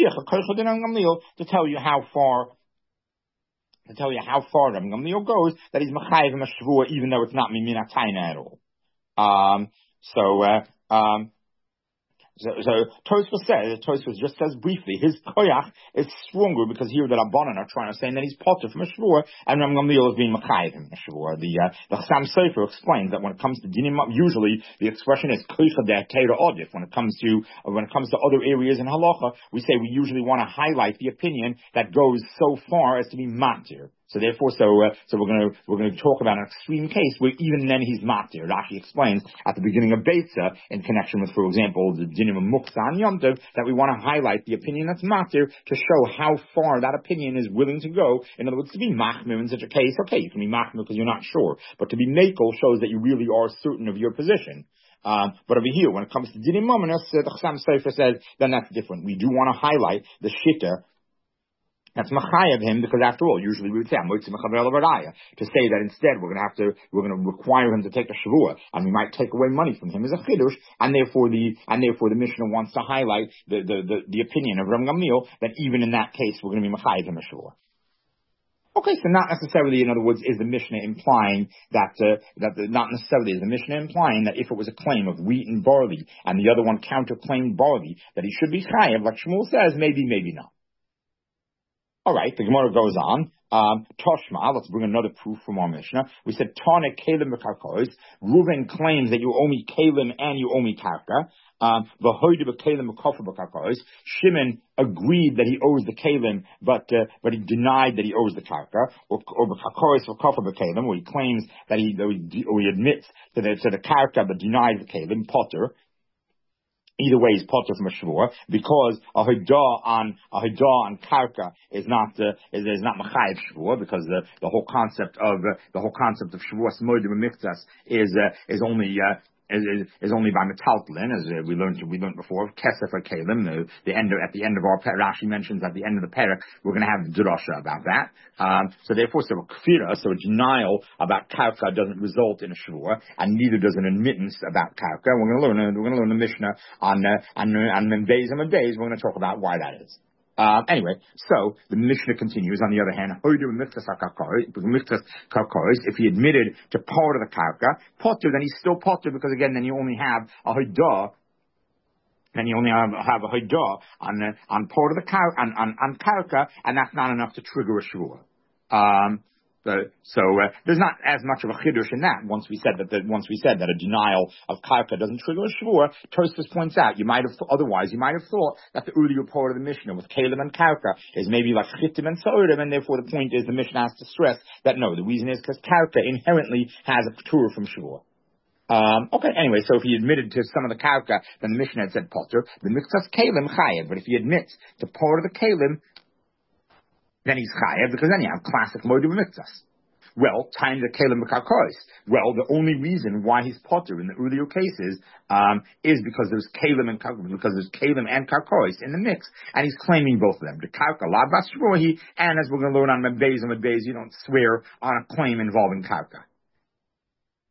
to tell you how far. To tell you how far Rabbi Gamliel goes, that he's mechayev a shvua, even though it's not mimina taina at all. Um, so, uh, um, so, so Tosfos says, Tosfos just says briefly, his koyach is stronger because here the Rabbanan are trying to say that he's potter from a shvur, and Ram Gamliel is being mechayev from a shvur. The, uh, the Chassam Sofer explains that when it comes to dinim, usually the expression is koycha de'atera odif. When it comes to, uh, when it comes to other areas in halacha, we say we usually want to highlight the opinion that goes so far as to be matir. So therefore, so uh, so we're going to we're going to talk about an extreme case where even then he's matir. Rashi explains at the beginning of Beitza in connection with, for example, the dinim of muksa and yom tov, that we want to highlight the opinion that's matir to show how far that opinion is willing to go. In other words, to be machmir in such a case, okay, you can be machmir because you're not sure, but to be makel shows that you really are certain of your position. Um, but over here, when it comes to dinim mominus, uh, the Chassam Sofer says then that's different. We do want to highlight the shitta that's machayev him, because after all, usually we would say, to say that instead we're going to have to, we're going to require him to take a shavua, and we might take away money from him as a chidush, and therefore the, and therefore the Mishnah wants to highlight the, the, the, the opinion of Ram Gamliel that even in that case we're going to be machayev him a shavua. Okay, so not necessarily, in other words, is the Mishnah implying that, uh, that the, not necessarily is the Mishnah implying that if it was a claim of wheat and barley, and the other one counterclaimed barley, that he should be chayev, like Shmuel says, maybe, maybe not. All right, the Gemara goes on. Um, Toshma, let's bring another proof from our Mishnah. We said, Tane Kalim Karkois. Reuven claims that you owe me Kalim and you owe me Karka. Um, Shimon agreed that he owes the Kalim, but uh, but he denied that he owes the Karka. Or Karkois or Kofa B'Kalim, where he claims that he, or he, or he admits to the, to the Karka but denies the Kalim, Potter. Either way, he's potter from a shvur, because a hodah on a hodah on karka is not uh, is, is not machayev shvur, because the the whole concept of uh, the whole concept of shvuas moedim miktas is uh, is only uh, is, is, is only by metaltlin, as uh, we learned we learned before. Kesef or kalim. The, the end of, at the end of our Rashi mentions at the end of the parak we're going to have drasha about that. Um, so therefore, so a kfira, so a denial about karka doesn't result in a shvur, and neither does an admittance about karka. We're going to learn. We're going to learn the Mishnah on uh, on on Membeis and Membeis. We're going to talk about why that is. Um, anyway, so the Mishnah continues. On the other hand, if he admitted to part of the karka, potter, then he's still potter, because again, then you only have a hodah. Then you only have, have a hodah on uh, on part of the kar on, on on karka, and that's not enough to trigger a shvua. Um, Uh, so uh, there's not as much of a chiddush in that. Once we said that, the, once we said that a denial of karka doesn't trigger a shvur, Tosfos points out you might have th- otherwise you might have thought that the earlier part of the Mishnah with kalim and karka is maybe like chitim and sorim, and therefore the point is the Mishnah has to stress that no, the reason is because karka inherently has a keturah from shvur. Um, okay, anyway, so if he admitted to some of the karka, then the Mishnah had said potter, the miktas kalim chayev, but if he admits to part of the kalim, then he's chayev, because then you have classic moedim miktas. Well, time the kalim b'karkois. Well, the only reason why he's potter in the earlier cases um, is because there's kalim and karkois, because there's kalim and karkois in the mix, and he's claiming both of them. The karka la basrohi, and as we're going to learn on Membeis and Membeis, you don't swear on a claim involving karka.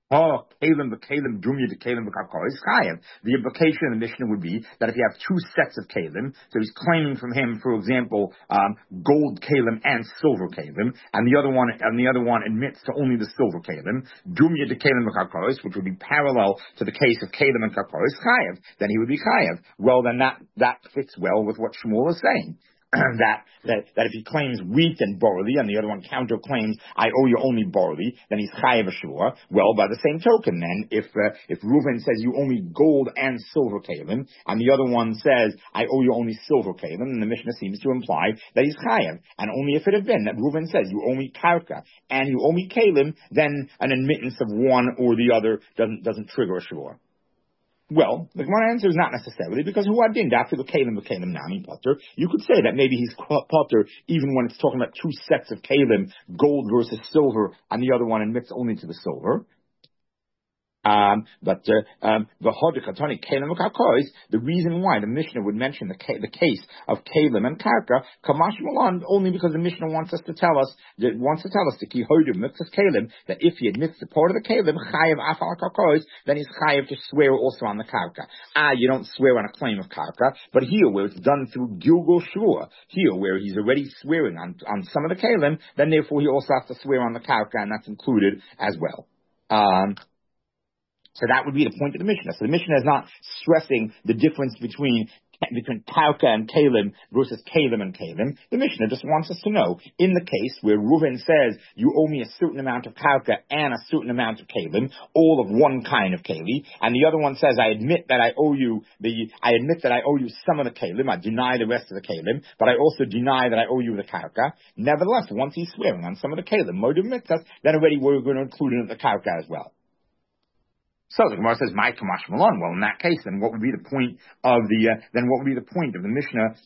Oh, Kalim, the Kalim, Dumya, the Kalim, is Chayev. The implication in the Mishnah would be that if you have two sets of Kalim, so he's claiming from him, for example, um, gold Kalim and silver Kalim, and the other one, and the other one admits to only the silver Kalim, Dumya, the Kalim, which would be parallel to the case of Kalim and Karkois, Chayev, then he would be Chayev. Well, then that, that fits well with what Shmuel is saying. that, that, that if he claims wheat and barley, and the other one counter claims, I owe you only barley, then he's chayav ashur. Well, by the same token then, if, uh, if Reuven says you owe me gold and silver kalim, and the other one says, I owe you only silver kalim, then the Mishnah seems to imply that he's chayav. And only if it had been that Reuven says, you owe me karka, and you owe me kalim, then an admittance of one or the other doesn't, doesn't trigger ashur. Well, the Gemara answer is not necessarily, because who adin after the kalim, the kalim nami potter. You could say that maybe he's potter even when it's talking about two sets of kalim, gold versus silver, and the other one admits only to the silver. Um, but uh, um, the Hodikatani Kalim Karkois, the reason why the Mishnah would mention the, the case of Kalim and Karka, Kamash Malan, only because the Mishnah wants us to tell us, that wants to tell us the Kihodim Mixas Kalim, that if he admits the part of the Kalim, Chayev Afal Karkois, then he's Chayev to swear also on the Karka. Ah, you don't swear on a claim of Karka, but here where it's done through Gilgul Shua, here where he's already swearing on, on some of the Kalim, then therefore he also has to swear on the Karka, and that's included as well. Um, So that would be the point of the Mishnah. So the Mishnah is not stressing the difference between between Karka and Kalim versus Kalim and Kalim. The Mishnah just wants us to know, in the case where Reuven says, you owe me a certain amount of Karka and a certain amount of Kalim, all of one kind of Kali, and the other one says, I admit that I owe you the, I admit that I owe you some of the Kalim, I deny the rest of the Kalim, but I also deny that I owe you the Karka. Nevertheless, once he's swearing on some of the Kalim, Modim Mitzvah, then already we're going to include in the Karka as well. So the Gemara says, "My Kamash Malon." Well, in that case, then what would be the point of the? Uh, then what would be the point of the Mishnah?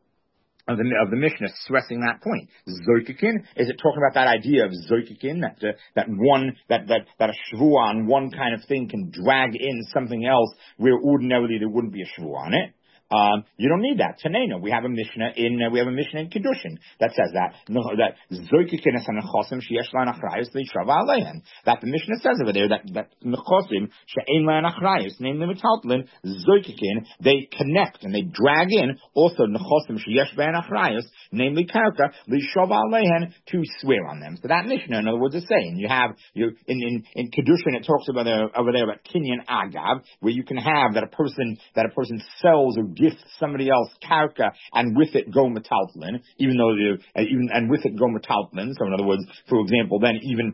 Of the of the Mishnah stressing that point? Zokikin, is it talking about that idea of Zokikin, that uh, that one that that that a shvua on one kind of thing can drag in something else where ordinarily there wouldn't be a shvua on it? Um, you don't need that. Tanena, we have a Mishnah in uh, we have a Mishnah in Kedushin that says that that Zokikin es hanechosim sheyesh lan achrayus leishava aleihen. That the Mishnah says over there that that nechosim she'ein lan achrayus, namely metaltlin Zokikin, they connect and they drag in also nechosim sheyesh ban achrayus, namely karka leishava aleihen, to swear on them. So that Mishnah, in other words, is saying you have you in in in Kedushin it talks about there over there about kinyan agav, where you can have that a person that a person sells or gift somebody else karka, and with it go metaltlin, even though the, uh, even and with it go metaltlin. So in other words, for example, then even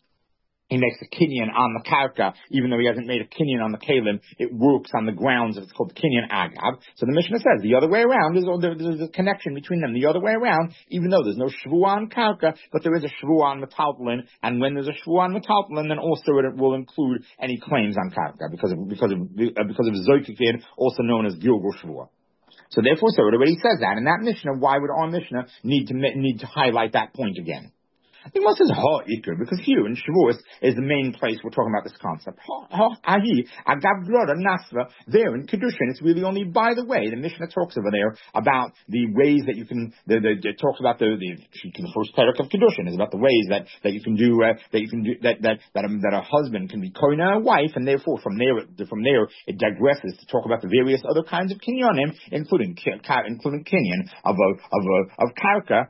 he makes a kinyan on the karka, even though he hasn't made a kinyan on the kalim, it works on the grounds of it's called kinyan agav. So the Mishnah says the other way around is there, there's a connection between them. The other way around, even though there's no shvua on karka, but there is a shvua on metaltlin, and when there's a shvua on metaltlin, then also it will include any claims on karka because of because of uh, because of zokikin, also known as gilgul shvua. So therefore, so it already says that in that Mishnah. Why would our Mishnah need to need to highlight that point again? I think what says ha ikr, because here in Shavuos is the main place we're talking about this concept. Ha ahi agav broda nasva. There in Kedushin, it's really only by the way. The Mishnah talks over there about the ways that you can. The, the, it talks about the the, the first parak of Kedushin is about the ways that, that you can do uh, that you can do that that that a, that a husband can be koina a wife, and therefore from there from there it digresses to talk about the various other kinds of kinyanim, including including kinyan of a, of a, of karka.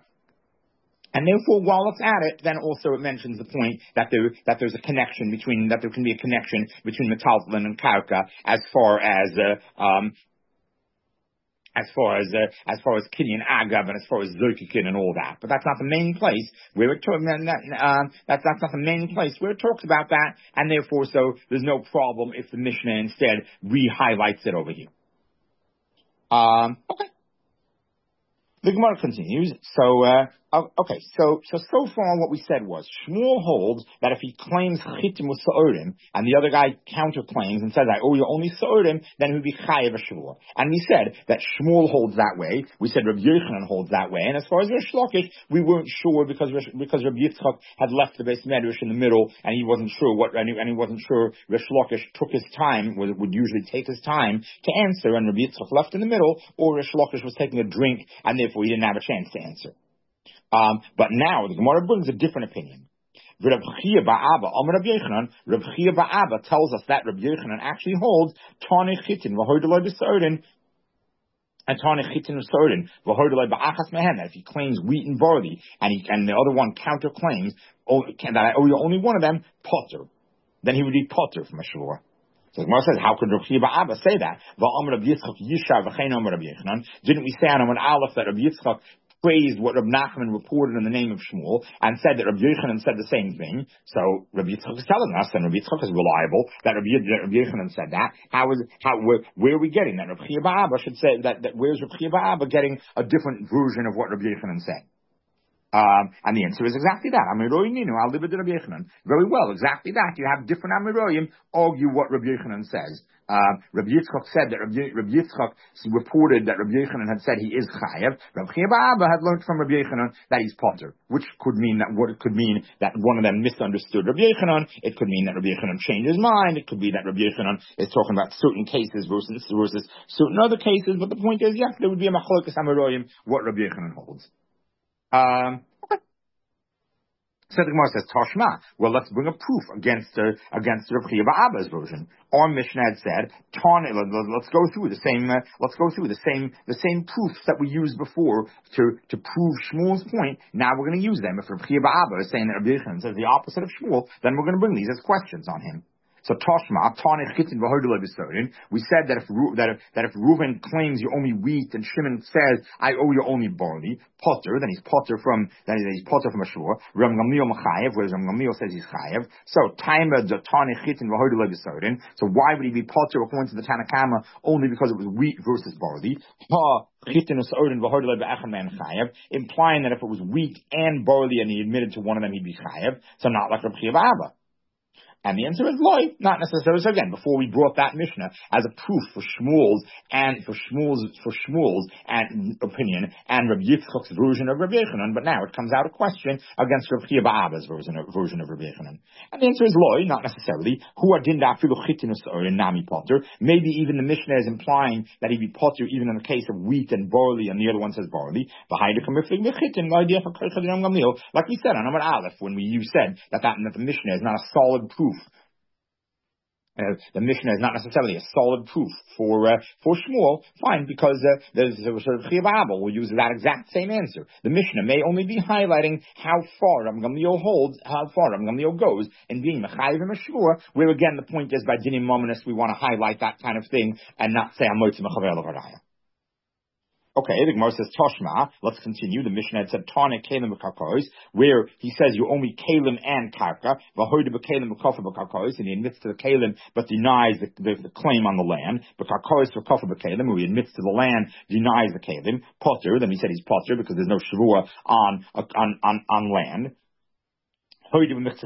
And therefore, while it's at it, then also it mentions the point that there that there's a connection between that there can be a connection between metaltlin and karka as far as uh, um as far as uh, as far as kinyan agav and as far as zokikin and all that. But that's not the main place where it talks. Uh, that's that's not the main place where it talks about that, and therefore, so there's no problem if the Mishnah instead re-highlights it over here. Um, okay. The Gemara continues. So, uh, okay, so, so, so far what we said was, Shmuel holds that if he claims chitim with sa'orim, and the other guy counterclaims and says, I owe you only sa'orim, then he would be chayev a shvua. And we said that Shmuel holds that way. We said Rabbi Yochanan holds that way. And as far as Rish Lakish, we weren't sure because, because Rabbi Yitzchak had left the Beis Medrash in the middle, and he wasn't sure what, and he, and he wasn't sure Rish Lakish took his time, would, would usually take his time to answer, and Rabbi Yitzchak left in the middle, or Rish Lakish was taking a drink, and therefore he didn't have a chance to answer. Um, but now the Gemara brings a different opinion. Reb Chia Ba'aba, Amar Reb Yochanan, Reb Chia Ba'aba tells us that Reb Yochanan actually holds Tani Chitin, V'hoidoloi B'Sodin, and Tani Chitin B'Sodin, V'hoidoloi Ba'achas Mehen, that if he claims wheat and barley, and he, and the other one counter claims, oh, that I owe you only one of them, potter, then he would be potter from a shvua. So the Gemara says, how could Reb Chia Ba'aba say that? Didn't we say on Amud Aleph that Reb Yitzchak praised what Reb Nachman reported in the name of Shmuel and said that Reb Yochanan said the same thing? So Reb Yitzchak is telling us, and Reb Yitzchak is reliable, that Reb, Reb Yochanan said that. How is how where, where are we getting that? Reb Chia Ba'aba should say that, that where's Reb Chia Ba'aba getting a different version of what Reb Yochanan said? Um, and the answer is exactly that. Amiroyim ninu al libed Rabbi Yochanan. Very well, exactly that. You have different Amiroyim argue what Rabbi Yochanan says. Um, Rabbi Yitzchak said that Rabbi, Rabbi Yitzchak reported that Rabbi Yochanan had said he is chayav. Rabbi Chia Ba'aba had learned from Rabbi Yochanan that he's potter, which could mean that what it could mean that one of them misunderstood Rabbi Yochanan. It could mean that Rabbi Yochanan changed his mind. It could be that Rabbi Yochanan is talking about certain cases versus versus certain other cases. But the point is, yes, there would be a machlokas Amiroyim what Rabbi Yochanan holds. Um, okay. So the Gemara says, Toshma. Well, let's bring a proof against uh, against Reb Chia Ba'aba's version. Our Mishnah had said, Tani, let's go through the same, uh, let's go through the same, the same proofs that we used before to, to prove Shmuel's point. Now we're going to use them. If Reb Chia Ba'aba is saying that Reb Yochanan says the opposite of Shmuel, then we're going to bring these as questions on him. So Toshma, Tani Chitin v'Hodoloi B'Sodin, we said that if, that if, that if Reuven claims you owe me wheat and Shimon says, I owe you only barley, potter, then he's potter from, then he's potter from a shore, Ram Gamliel Machayev, whereas Ram Gamliel says he's Chayev. So, Taima Tani Chitin v'Hodoloi B'Sodin, so why would he be potter according to the Tanakama only because it was wheat versus barley? Ha, Chitin v'Sodin v'Hodoloi B'Echan Man Chayev, implying that if it was wheat and barley and he admitted to one of them, he'd be Chayev, so not like Reb Chia Ba'aba. And the answer is loy, not necessarily. So again, before we brought that Mishnah as a proof for Shmuel's and for Shmuel's for Shmuel's and opinion and Rabbi Yitzchak's version of Rabbi Yochanan, but now it comes out a question against Rabbi Chia Ba'aba's version of, version of Rabbi Yochanan. And the answer is loy, not necessarily. Who are dinda afilu chitinus or in nami potter? Maybe even the Mishnah is implying that he'd be potter even in the case of wheat and barley, and the other one says barley. Like we said on Amar Aleph when we you said that that, that the Mishnah is not a solid proof. Uh, the Mishnah is not necessarily a solid proof for uh, for Shmuel. Fine, because uh, there's a sort of Chia Ba'aba will use that exact same answer. The Mishnah may only be highlighting how far Ram Gamliel holds, how far Ram Gamliel goes in being mechayiv and meshvua. Where again the point is by dinim mominus we want to highlight that kind of thing and not say amoitz mechaver levaraya. Okay, the Gemara says Toshma. Let's continue. The Mishnah had said Tane Kalim B'Karkos, where he says you owe me Kalim and Karka. V'hoide B'Kalim B'Kofa B'Karkos, and he admits to the Kalim but denies the, the, the claim on the land. B'Karkos B'Kofa B'Kalim, where he admits to the land, denies the Kalim. Potter, then he said he's Potter because there's no Shavua on on on on land. If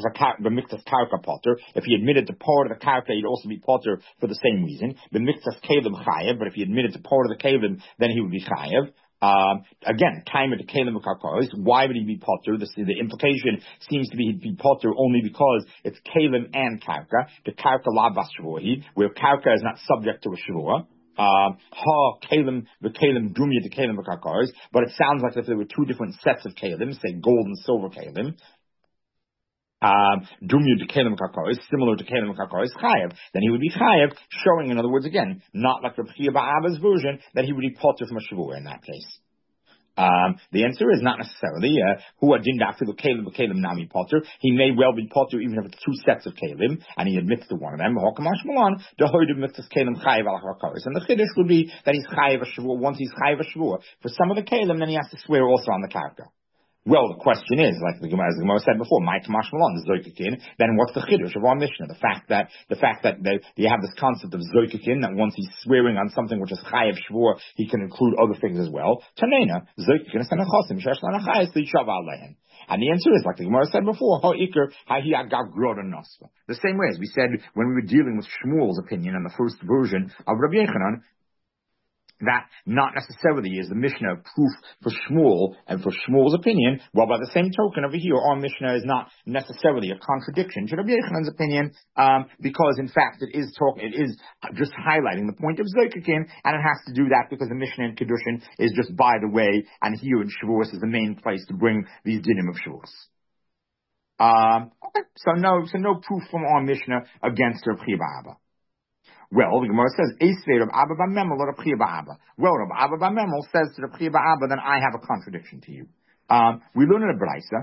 he admitted to part of the karka, he'd also be potter for the same reason. The mixtas kalim chayev, but if he admitted to part of the kalim, then he would be chayev. Um, again, time of the kalim karkos. Why would he be potter? The, the implication seems to be he'd be potter only because it's kalim and karka. The karka la bas shvuhi, where karka is not subject to a shvua. Um, ha kalim the kalim dumya the kalim karkos. But it sounds like if there were two different sets of kalim, say gold and silver kalim. Um, Dumyu to Kalim Kakos, similar to Kalim Kakos, Chayev, then he would be Chayev, showing, in other words, again, not like Reb Chia Ba'aba's version, that he would be potter from a Shavua in that case. Um, the answer is not necessarily, uh, who are din dafilu Kalim Kalim Nami Potter. He may well be potter even if it's two sets of Kalim, and he admits to one of them, Hokamash Malan, the Hoidim Mitzvahs Kalim Chayev al Kakos. And the Chiddush would be that he's Chayev a Shavua, once he's Chayev a Shavua. For some of the Kalim, then he has to swear also on the character. Well, the question is, like the Gemara, as the Gemara said before, my Kamash Malon, the Zoykikin, then what's the Chiddush of our Mishnah? The fact that, the fact that they, you have this concept of Zoykikin, that once he's swearing on something which is Chayev Shvur, he can include other things as well. Tanena, Zoykikin is Tanachosim, Shesh Lanachayis, Lishav Alehin. And the answer is, like the Gemara said before, Ha'ikr, Ha'hi'agav Grod and Nosva. The same way as we said when we were dealing with Shmuel's opinion in the first version of Rabbi Yochanan, that not necessarily is the Mishnah proof for Shmuel and for Shmuel's opinion, while by the same token over here, our Mishnah is not necessarily a contradiction to Rabbi Yochanan's opinion, um, because in fact it is talk, it is just highlighting the point of Zoykikin, and it has to do that because the Mishnah in Kedushin is just by the way, and here in Shavuos is the main place to bring these dinim of Shavuos. Um, okay, so no, so no proof from our Mishnah against Reb Chia bar Abba. Well, the Gemara says, Eisvei Reb Abba bar Memel or Reb Chia bar Abba. Well, Reb Abba bar Memel says to Reb Chia bar Abba, then I have a contradiction to you. Um, we learn in a Braisa,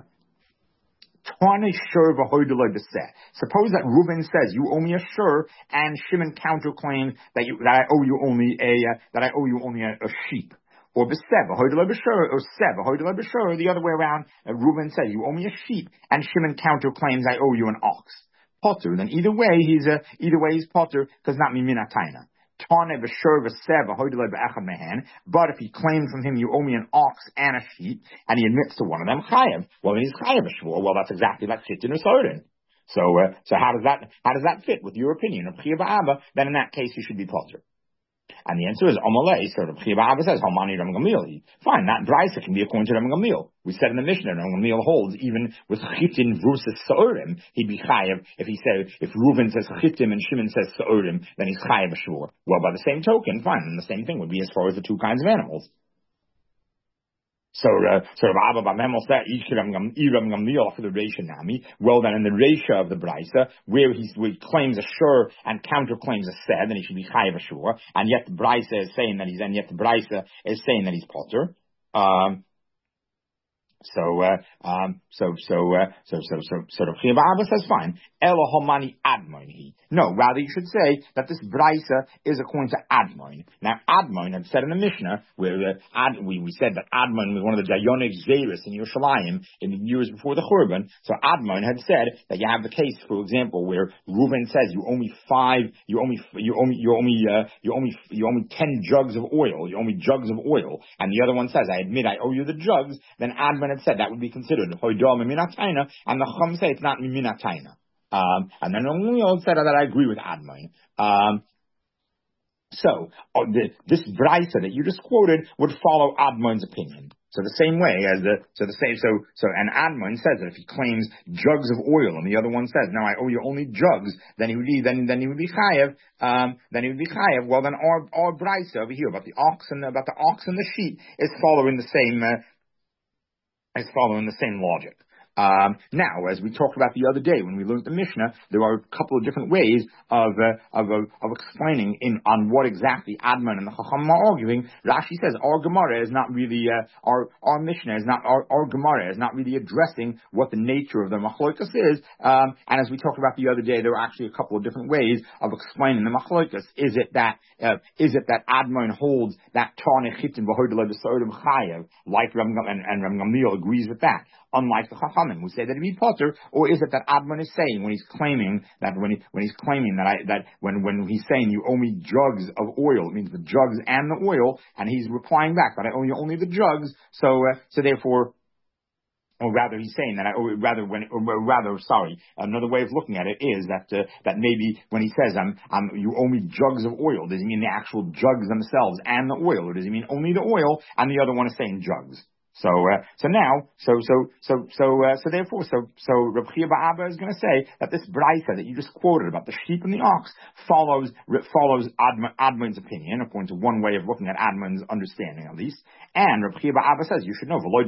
suppose that Reuven says you owe me a shur, and Shimon counterclaims that you that I owe you only a uh, that I owe you only a, a sheep. Or b'sev, or sev, the other way around. Uh, Reuven says you owe me a sheep, and Shimon counterclaims I owe you an ox. Potter. Then either way he's uh, either way he's potter because not miminataina. But if he claims from him, you owe me an ox and a sheep, and he admits to one of them, chayav. Well, then he's chayav shvur. Well, that's exactly like chitin or soden. So, uh, so how does that how does that fit with your opinion of Chia bar Abba? Then in that case, you should be potter. And the answer is Amalei. So the Chia bar Abba says, Halmani Ram Gamliel. Fine, that Braisa can be according to Ram Gamliel. We said in the Mishnah, Ram Gamliel holds even with chitin versus Sa'urim, he'd be chayav if he said, if Reuven says chitin and Shimon says Sa'urim, then he's chayav shvur. Well, by the same token, fine, and the same thing would be as far as the two kinds of animals. So, uh, so Rav Abba bar Memel said, for the Reisha Nami. Well, then in the Reisha of the Braisa, where he, where he claims a shur and counterclaims a sed, then he should be chayav shur, and yet the Braisa is saying that he's, and yet the Braisa is saying that he's potter. Um, So, uh, um, so, so, uh, so, so, so, so, the Chia bar Abba says, fine. Elohomani admoin. No, rather you should say that this Braisa is according to Admoin. Now, Admoin had said in the Mishnah, where uh, Ad, we, we said that Admoin was one of the Dayonik Zeris in Yerushalayim in the years before the Churban. So Admoin had said that you have the case, for example, where Reuven says you owe me five, you owe me, you owe me, you owe me, uh, you owe me, you owe me ten jugs of oil, you owe me jugs of oil, and the other one says, I admit I owe you the jugs, then Admoin had said that would be considered hoidor miminataina, and the Chum say it's not miminataina. Um, and then we all said that I agree with Admoin. Um, so uh, the, this Braisa that you just quoted would follow Admoin's opinion. So the same way as the so the same so so and Admoin says that if he claims jugs of oil and the other one says, now I owe you only jugs, then he would be then then he would be chayav. Um, then he would be chayav. Well, then our our Braisa over here about the ox and about the ox and the sheep is following the same. Uh, is following the same logic. Um, now, as we talked about the other day when we learned the Mishnah, there are a couple of different ways of uh, of, of of explaining in on what exactly Admon and the Chacham are arguing. Rashi says our Gemara is not really uh, our our Mishnah is not our, our Gemara is not really addressing what the nature of the Machlokas is. Um, and as we talked about the other day, there are actually a couple of different ways of explaining the Machlokas. Is it that uh, is it that Admon holds that Tarnei Chitin v'Hodel b'Sa'odim Chayev, like Ram and, and Ram Gamliel agrees with that, unlike the Chachamim who say that it be potter, or is it that Admon is saying when he's claiming that when he when he's claiming that I that when when he's saying you owe me jugs of oil, it means the jugs and the oil, and he's replying back that I owe you only the jugs, so uh, so therefore. Or rather, he's saying that, I, or rather, when, or rather, sorry, another way of looking at it is that uh, that maybe when he says, "I'm, I'm, you owe me jugs of oil," does he mean the actual jugs themselves and the oil, or does he mean only the oil and the other one is saying jugs? So, uh, so now, so, so, so, so, uh, so therefore, so, so Reb Chia bar Abba is going to say that this Braisa that you just quoted about the sheep and the ox follows, follows Admon, Admon's opinion, according to one way of looking at Admon's understanding at least. And Reb Chia bar Abba says you should know, don't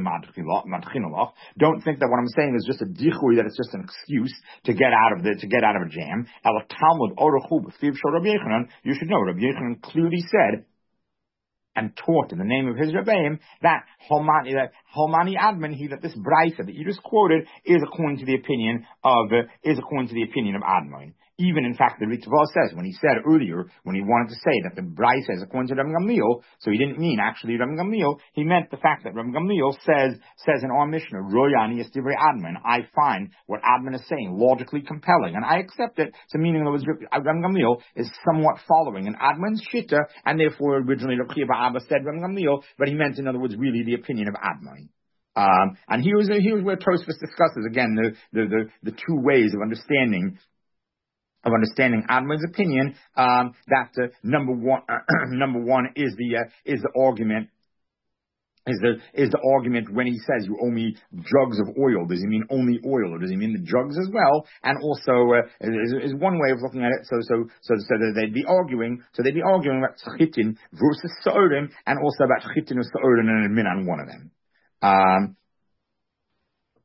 think that what I'm saying is just a dichui, that it's just an excuse to get out of the, to get out of a jam. You should know, Rabbi Yochanan clearly said, and taught in the name of his Rebbeim that Holmani, that Holmani Admon, he that this Braisa that you just quoted is according to the opinion of uh, is according to the opinion of Admon. Even in fact, the Ritva says when he said earlier when he wanted to say that the Braisa is according to Rabbi Gamliel, so he didn't mean actually Rabbi Gamliel. He meant the fact that Rabbi Gamliel says says in our Mishnah, Royani is divrei Admon. I find what Admon is saying logically compelling, and I accept it. So meaning that was Rabbi Gamliel is somewhat following an Admon's shitta, and therefore originally Rabbi Chia bar Abba said Rabbi Gamliel, but he meant in other words really the opinion of Admon. Um, and here's here's where Tosfos discusses again the the the, the two ways of understanding. Of understanding Admon's opinion, um, that uh, number one, uh, number one is the uh, is the argument is the is the argument when he says you owe me jugs of oil. Does he mean only oil, or does he mean the jugs as well? And also uh, is, is one way of looking at it. So so so so that they'd be arguing. So they'd be arguing about chitin versus sa'orim, and also about chitin or sa'orim and admin on one of them. Um,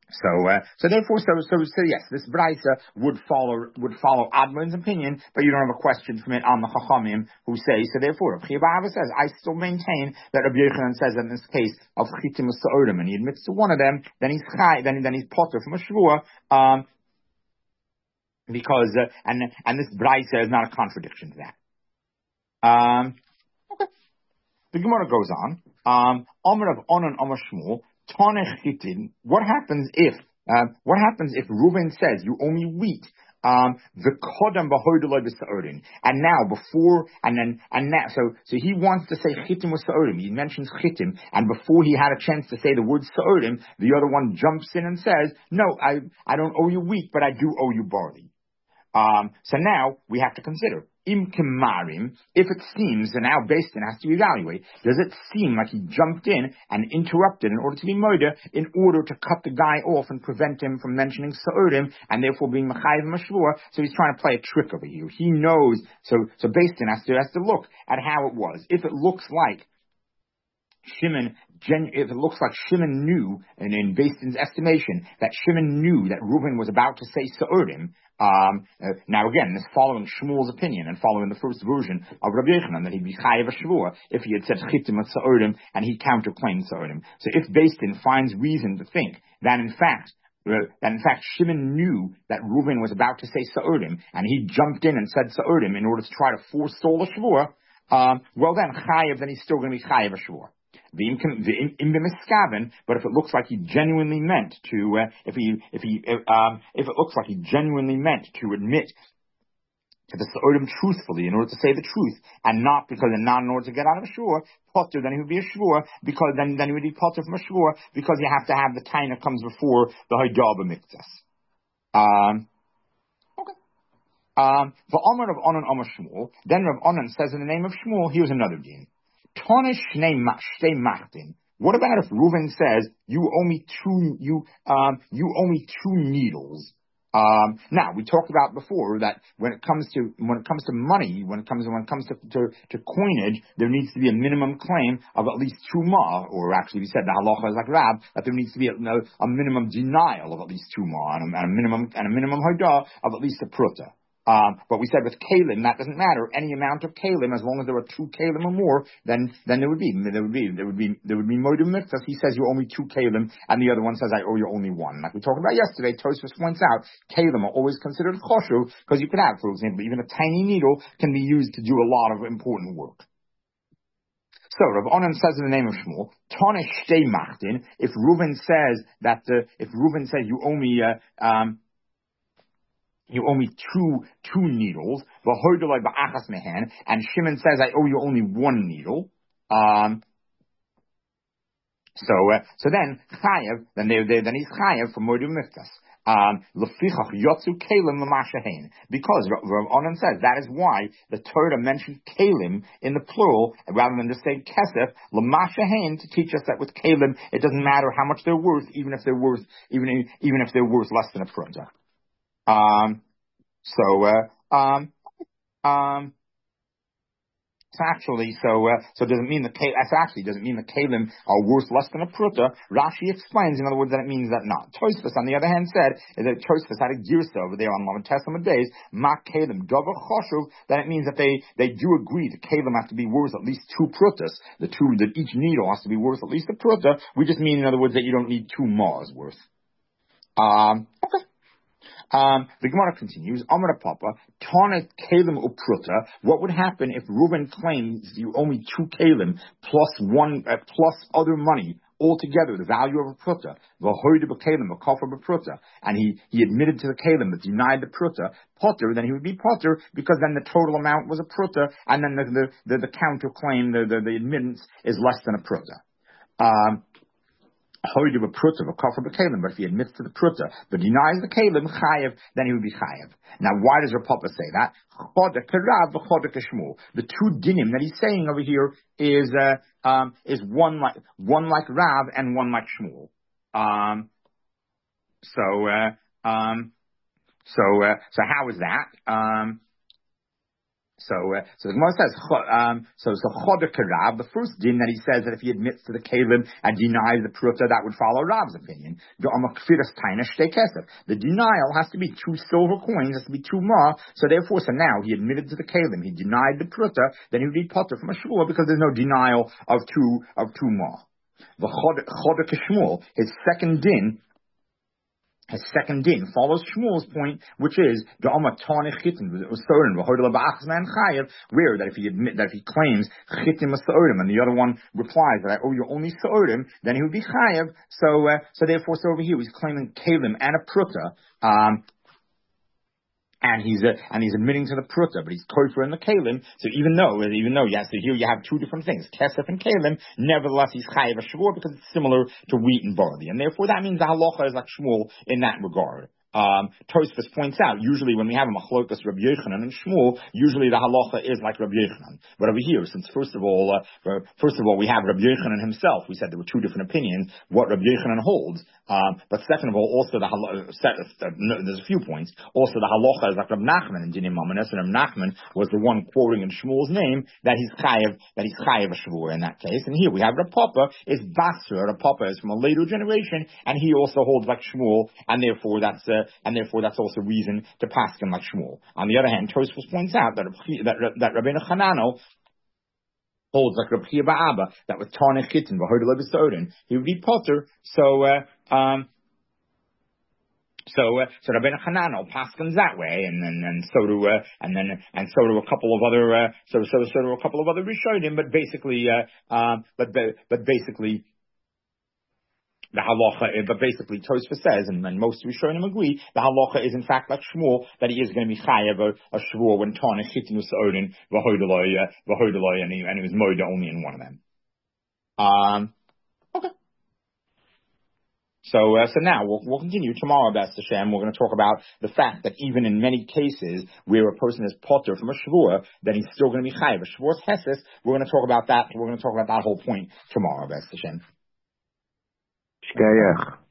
So, uh, so therefore, so, so, so yes, this Braisa would follow, would follow Admon's opinion, but you don't have a question from it on the Chachamim who say, so therefore, Rabbi Abba says, I still maintain that Rabbi Yochanan says in this case of Chitim Sa'odim, and he admits to one of them, then he's Chai, then, then he's Potter from a Shvua, um, because, uh, and, and this Braisa is not a contradiction to that. Um, okay. The Gemara goes on, um, Omer of Onan Omer Shmuel, Tanech Chitin, what happens if, um, what happens if Reuven says, you owe me wheat, um, the kodam b'hoidoloi b'sa'odim, and now before, and then, and now, so, so he wants to say chitim with sa'odim, he mentions chitim, and before he had a chance to say the word sa'odim, the other one jumps in and says, no, I, I don't owe you wheat, but I do owe you barley. Um, so now we have to consider im kemarim. If it seems, and now Beis Din has to evaluate, does it seem like he jumped in and interrupted in order to be murder, in order to cut the guy off and prevent him from mentioning sa'odim and therefore being mechayiv mashvua? So he's trying to play a trick over here. He knows. So so Beis Din has to has to look at how it was. If it looks like Shimon, if it looks like Shimon knew, and in Beis Din's estimation, that Shimon knew that Reuven was about to say Sa'odim, um, uh, now again, this following Shmuel's opinion and following the first version of Rabbi Yochanan, that he'd be Chayav Shavua if he had said Chitim at Sa'odim and he counterclaimed Sa'odim. So if Beis Din finds reason to think that in fact, Uh, that in fact Shimon knew that Reuven was about to say Sa'odim, and he jumped in and said Sa'odim in order to try to forestall a Shavua, um, well then, Chayav, then he's still going to be Chayav a Shavua. But if it looks like he genuinely meant to, uh, if he, if he, um, if it looks like he genuinely meant to admit to the Sa'odim truthfully in order to say the truth, and not because and not in order to get out of a shvur, potter, then he would be a shvur, because then, then he would be potter from a shvur, because you have to have the taina comes before the haidah b'miktas. Um, okay. Um, for Omer of Onan Omer Shmuel, then Rav Onan says in the name of Shmuel, here's another din. What about if Reuven says, you owe me two, you, um, you owe me two needles? Um, now we talked about before that when it comes to, when it comes to money, when it comes, when it comes to, to, to coinage, there needs to be a minimum claim of at least two ma, or actually we said the halacha is like Rab, that there needs to be a, a minimum denial of at least two ma, and a, and a minimum, and a minimum haidah of at least a pruta. Um, but we said with kalim, that doesn't matter. Any amount of kalim, as long as there are two kalim or more, then, then there would be, there would be, there would be, there would be modim mitzvahs. He says you owe me two kalim, and the other one says I owe you only one. Like we talked about yesterday, Tosfos points out, kalim are always considered choshuv, because you could have, for example, even a tiny needle can be used to do a lot of important work. So Rav Onan says in the name of Shmuel, Tane shtei machtin, if Reuven says that, uh, if Reuven says you owe me, uh, um, you owe me two, two needles, and Shimon says, I owe you only one needle. Um, so, uh, so then, Chayev, then they, they, then he's Chayev for Moedim Miftas. Um, because Rav Onan says that is why the Torah mentioned Kalim in the plural rather than just saying Kesef, L'mashahen, to teach us that with Kalim, it doesn't matter how much they're worth, even if they're worth, even, even if they're worth less than a prunta. Um, so, uh, um, um, so actually, so, uh, so does it mean the Kalim, so actually, does it mean the Kalim are worth less than a pruta? Rashi explains, in other words, that it means that not. Tosfos, on the other hand, said, is that Tosfos had a girsa over there on Lamed Testament days, ma Kalim, dover choshuv, that it means that they, they do agree that Kalim have to be worth at least two prutas. The two, that each needle has to be worth at least a pruta. We just mean, in other words, that you don't need two ma's worth. Um, okay. Um, the Gemara continues, Amar Papa, Tana Kalim Upruta, what would happen if Reuven claims you owe me two Kalim plus one, uh, plus other money altogether, the value of a Pruta, V'hoida b'Kalim, a kofar b'Pruta, and he, he admitted to the Kalim but denied the Pruta, Potter, then he would be Potter, because then the total amount was a Pruta, and then the, the, the, the counterclaim, the, the, the admittance is less than a Pruta. Um, But if he admits to the pruta, but denies the kalim chayev, then he would be chayev. Now, why does Rav Papa say that? The two dinim that he's saying over here is uh, um, is one like one like Rav and one like Shmuel. Um, so uh, um, so uh, so how is that? Um, So, uh, so the Gemara says, um, so, so Chodek Rab, the first din that he says that if he admits to the Kalim and denies the Pruta, that would follow Rab's opinion. The denial has to be two silver coins, has to be two ma, so therefore, so now he admitted to the Kalim, he denied the Pruta, then he would be potter from a shvua because there's no denial of two, of two ma. The Chodek Shmuel, his second din, His second din follows Shmuel's point, which is the Amatani Chitin was Sorim, where that if he admit that if he claims Chitin was Sorim, and the other one replies that oh you're only Sorim, then he would be Chayev. So uh, so therefore, so over here he's claiming Kalim and a Pruta. Um, And he's uh, and he's admitting to the pruta, but he's kofer in the kalim. So even though even though yes, so here you have two different things, kesef and kalim. Nevertheless, he's chayiv a shvur because it's similar to wheat and barley, and therefore that means the halacha is like Shmuel in that regard. Um, Tosfos points out, usually when we have a machlokas Rabbi Yochanan and Shmuel, usually the halacha is like Rabbi Yochanan. But over here, since first of all, uh, first of all, we have Rabbi Yochanan himself. We said there were two different opinions what Rabbi Yochanan holds. Um, but second of all, also the halacha, uh, no, there's a few points. Also, the halacha is like Rabbi Nachman and Dinim Mamones, and Rabbi Nachman was the one quoting in Shmuel's name that he's chayev, that he's chayev a shvur in that case. And here we have Rav Papa is Basra. Rav Papa is from a later generation, and he also holds like Shmuel, and therefore that's uh, and therefore that's also reason to pass him like Shmuel. On the other hand, Tosfos points out that that that Rabbeinu Hanano holds like Rabbi Ba'aba that with Tanech Chitin v'Hodel B'Sodin he would be potter. So uh, um. So, uh, so Rabbeinu Hanano paskins that way, and then and so do uh, and then and so do a couple of other uh, so so so do a couple of other Rishonim, but basically, uh, um, but but basically. The halacha, but basically Tosfos says, and, and most Rishonim agree, the halacha is in fact like Shmuel, that he is going to be chayav a, a shvur when Tanech Chitin was Odin, v'hodeloi, v'hodeloi, and he and he was moida only in one of them. Um, okay. So, uh, so now we'll, we'll continue tomorrow, B'ez Hashem. We're going to talk about the fact that even in many cases where a person is potter from a shvur, then he's still going to be chayav. A shvur's heses. We're going to talk about that. We're going to talk about that whole point tomorrow, B'ez Hashem. Shkayach.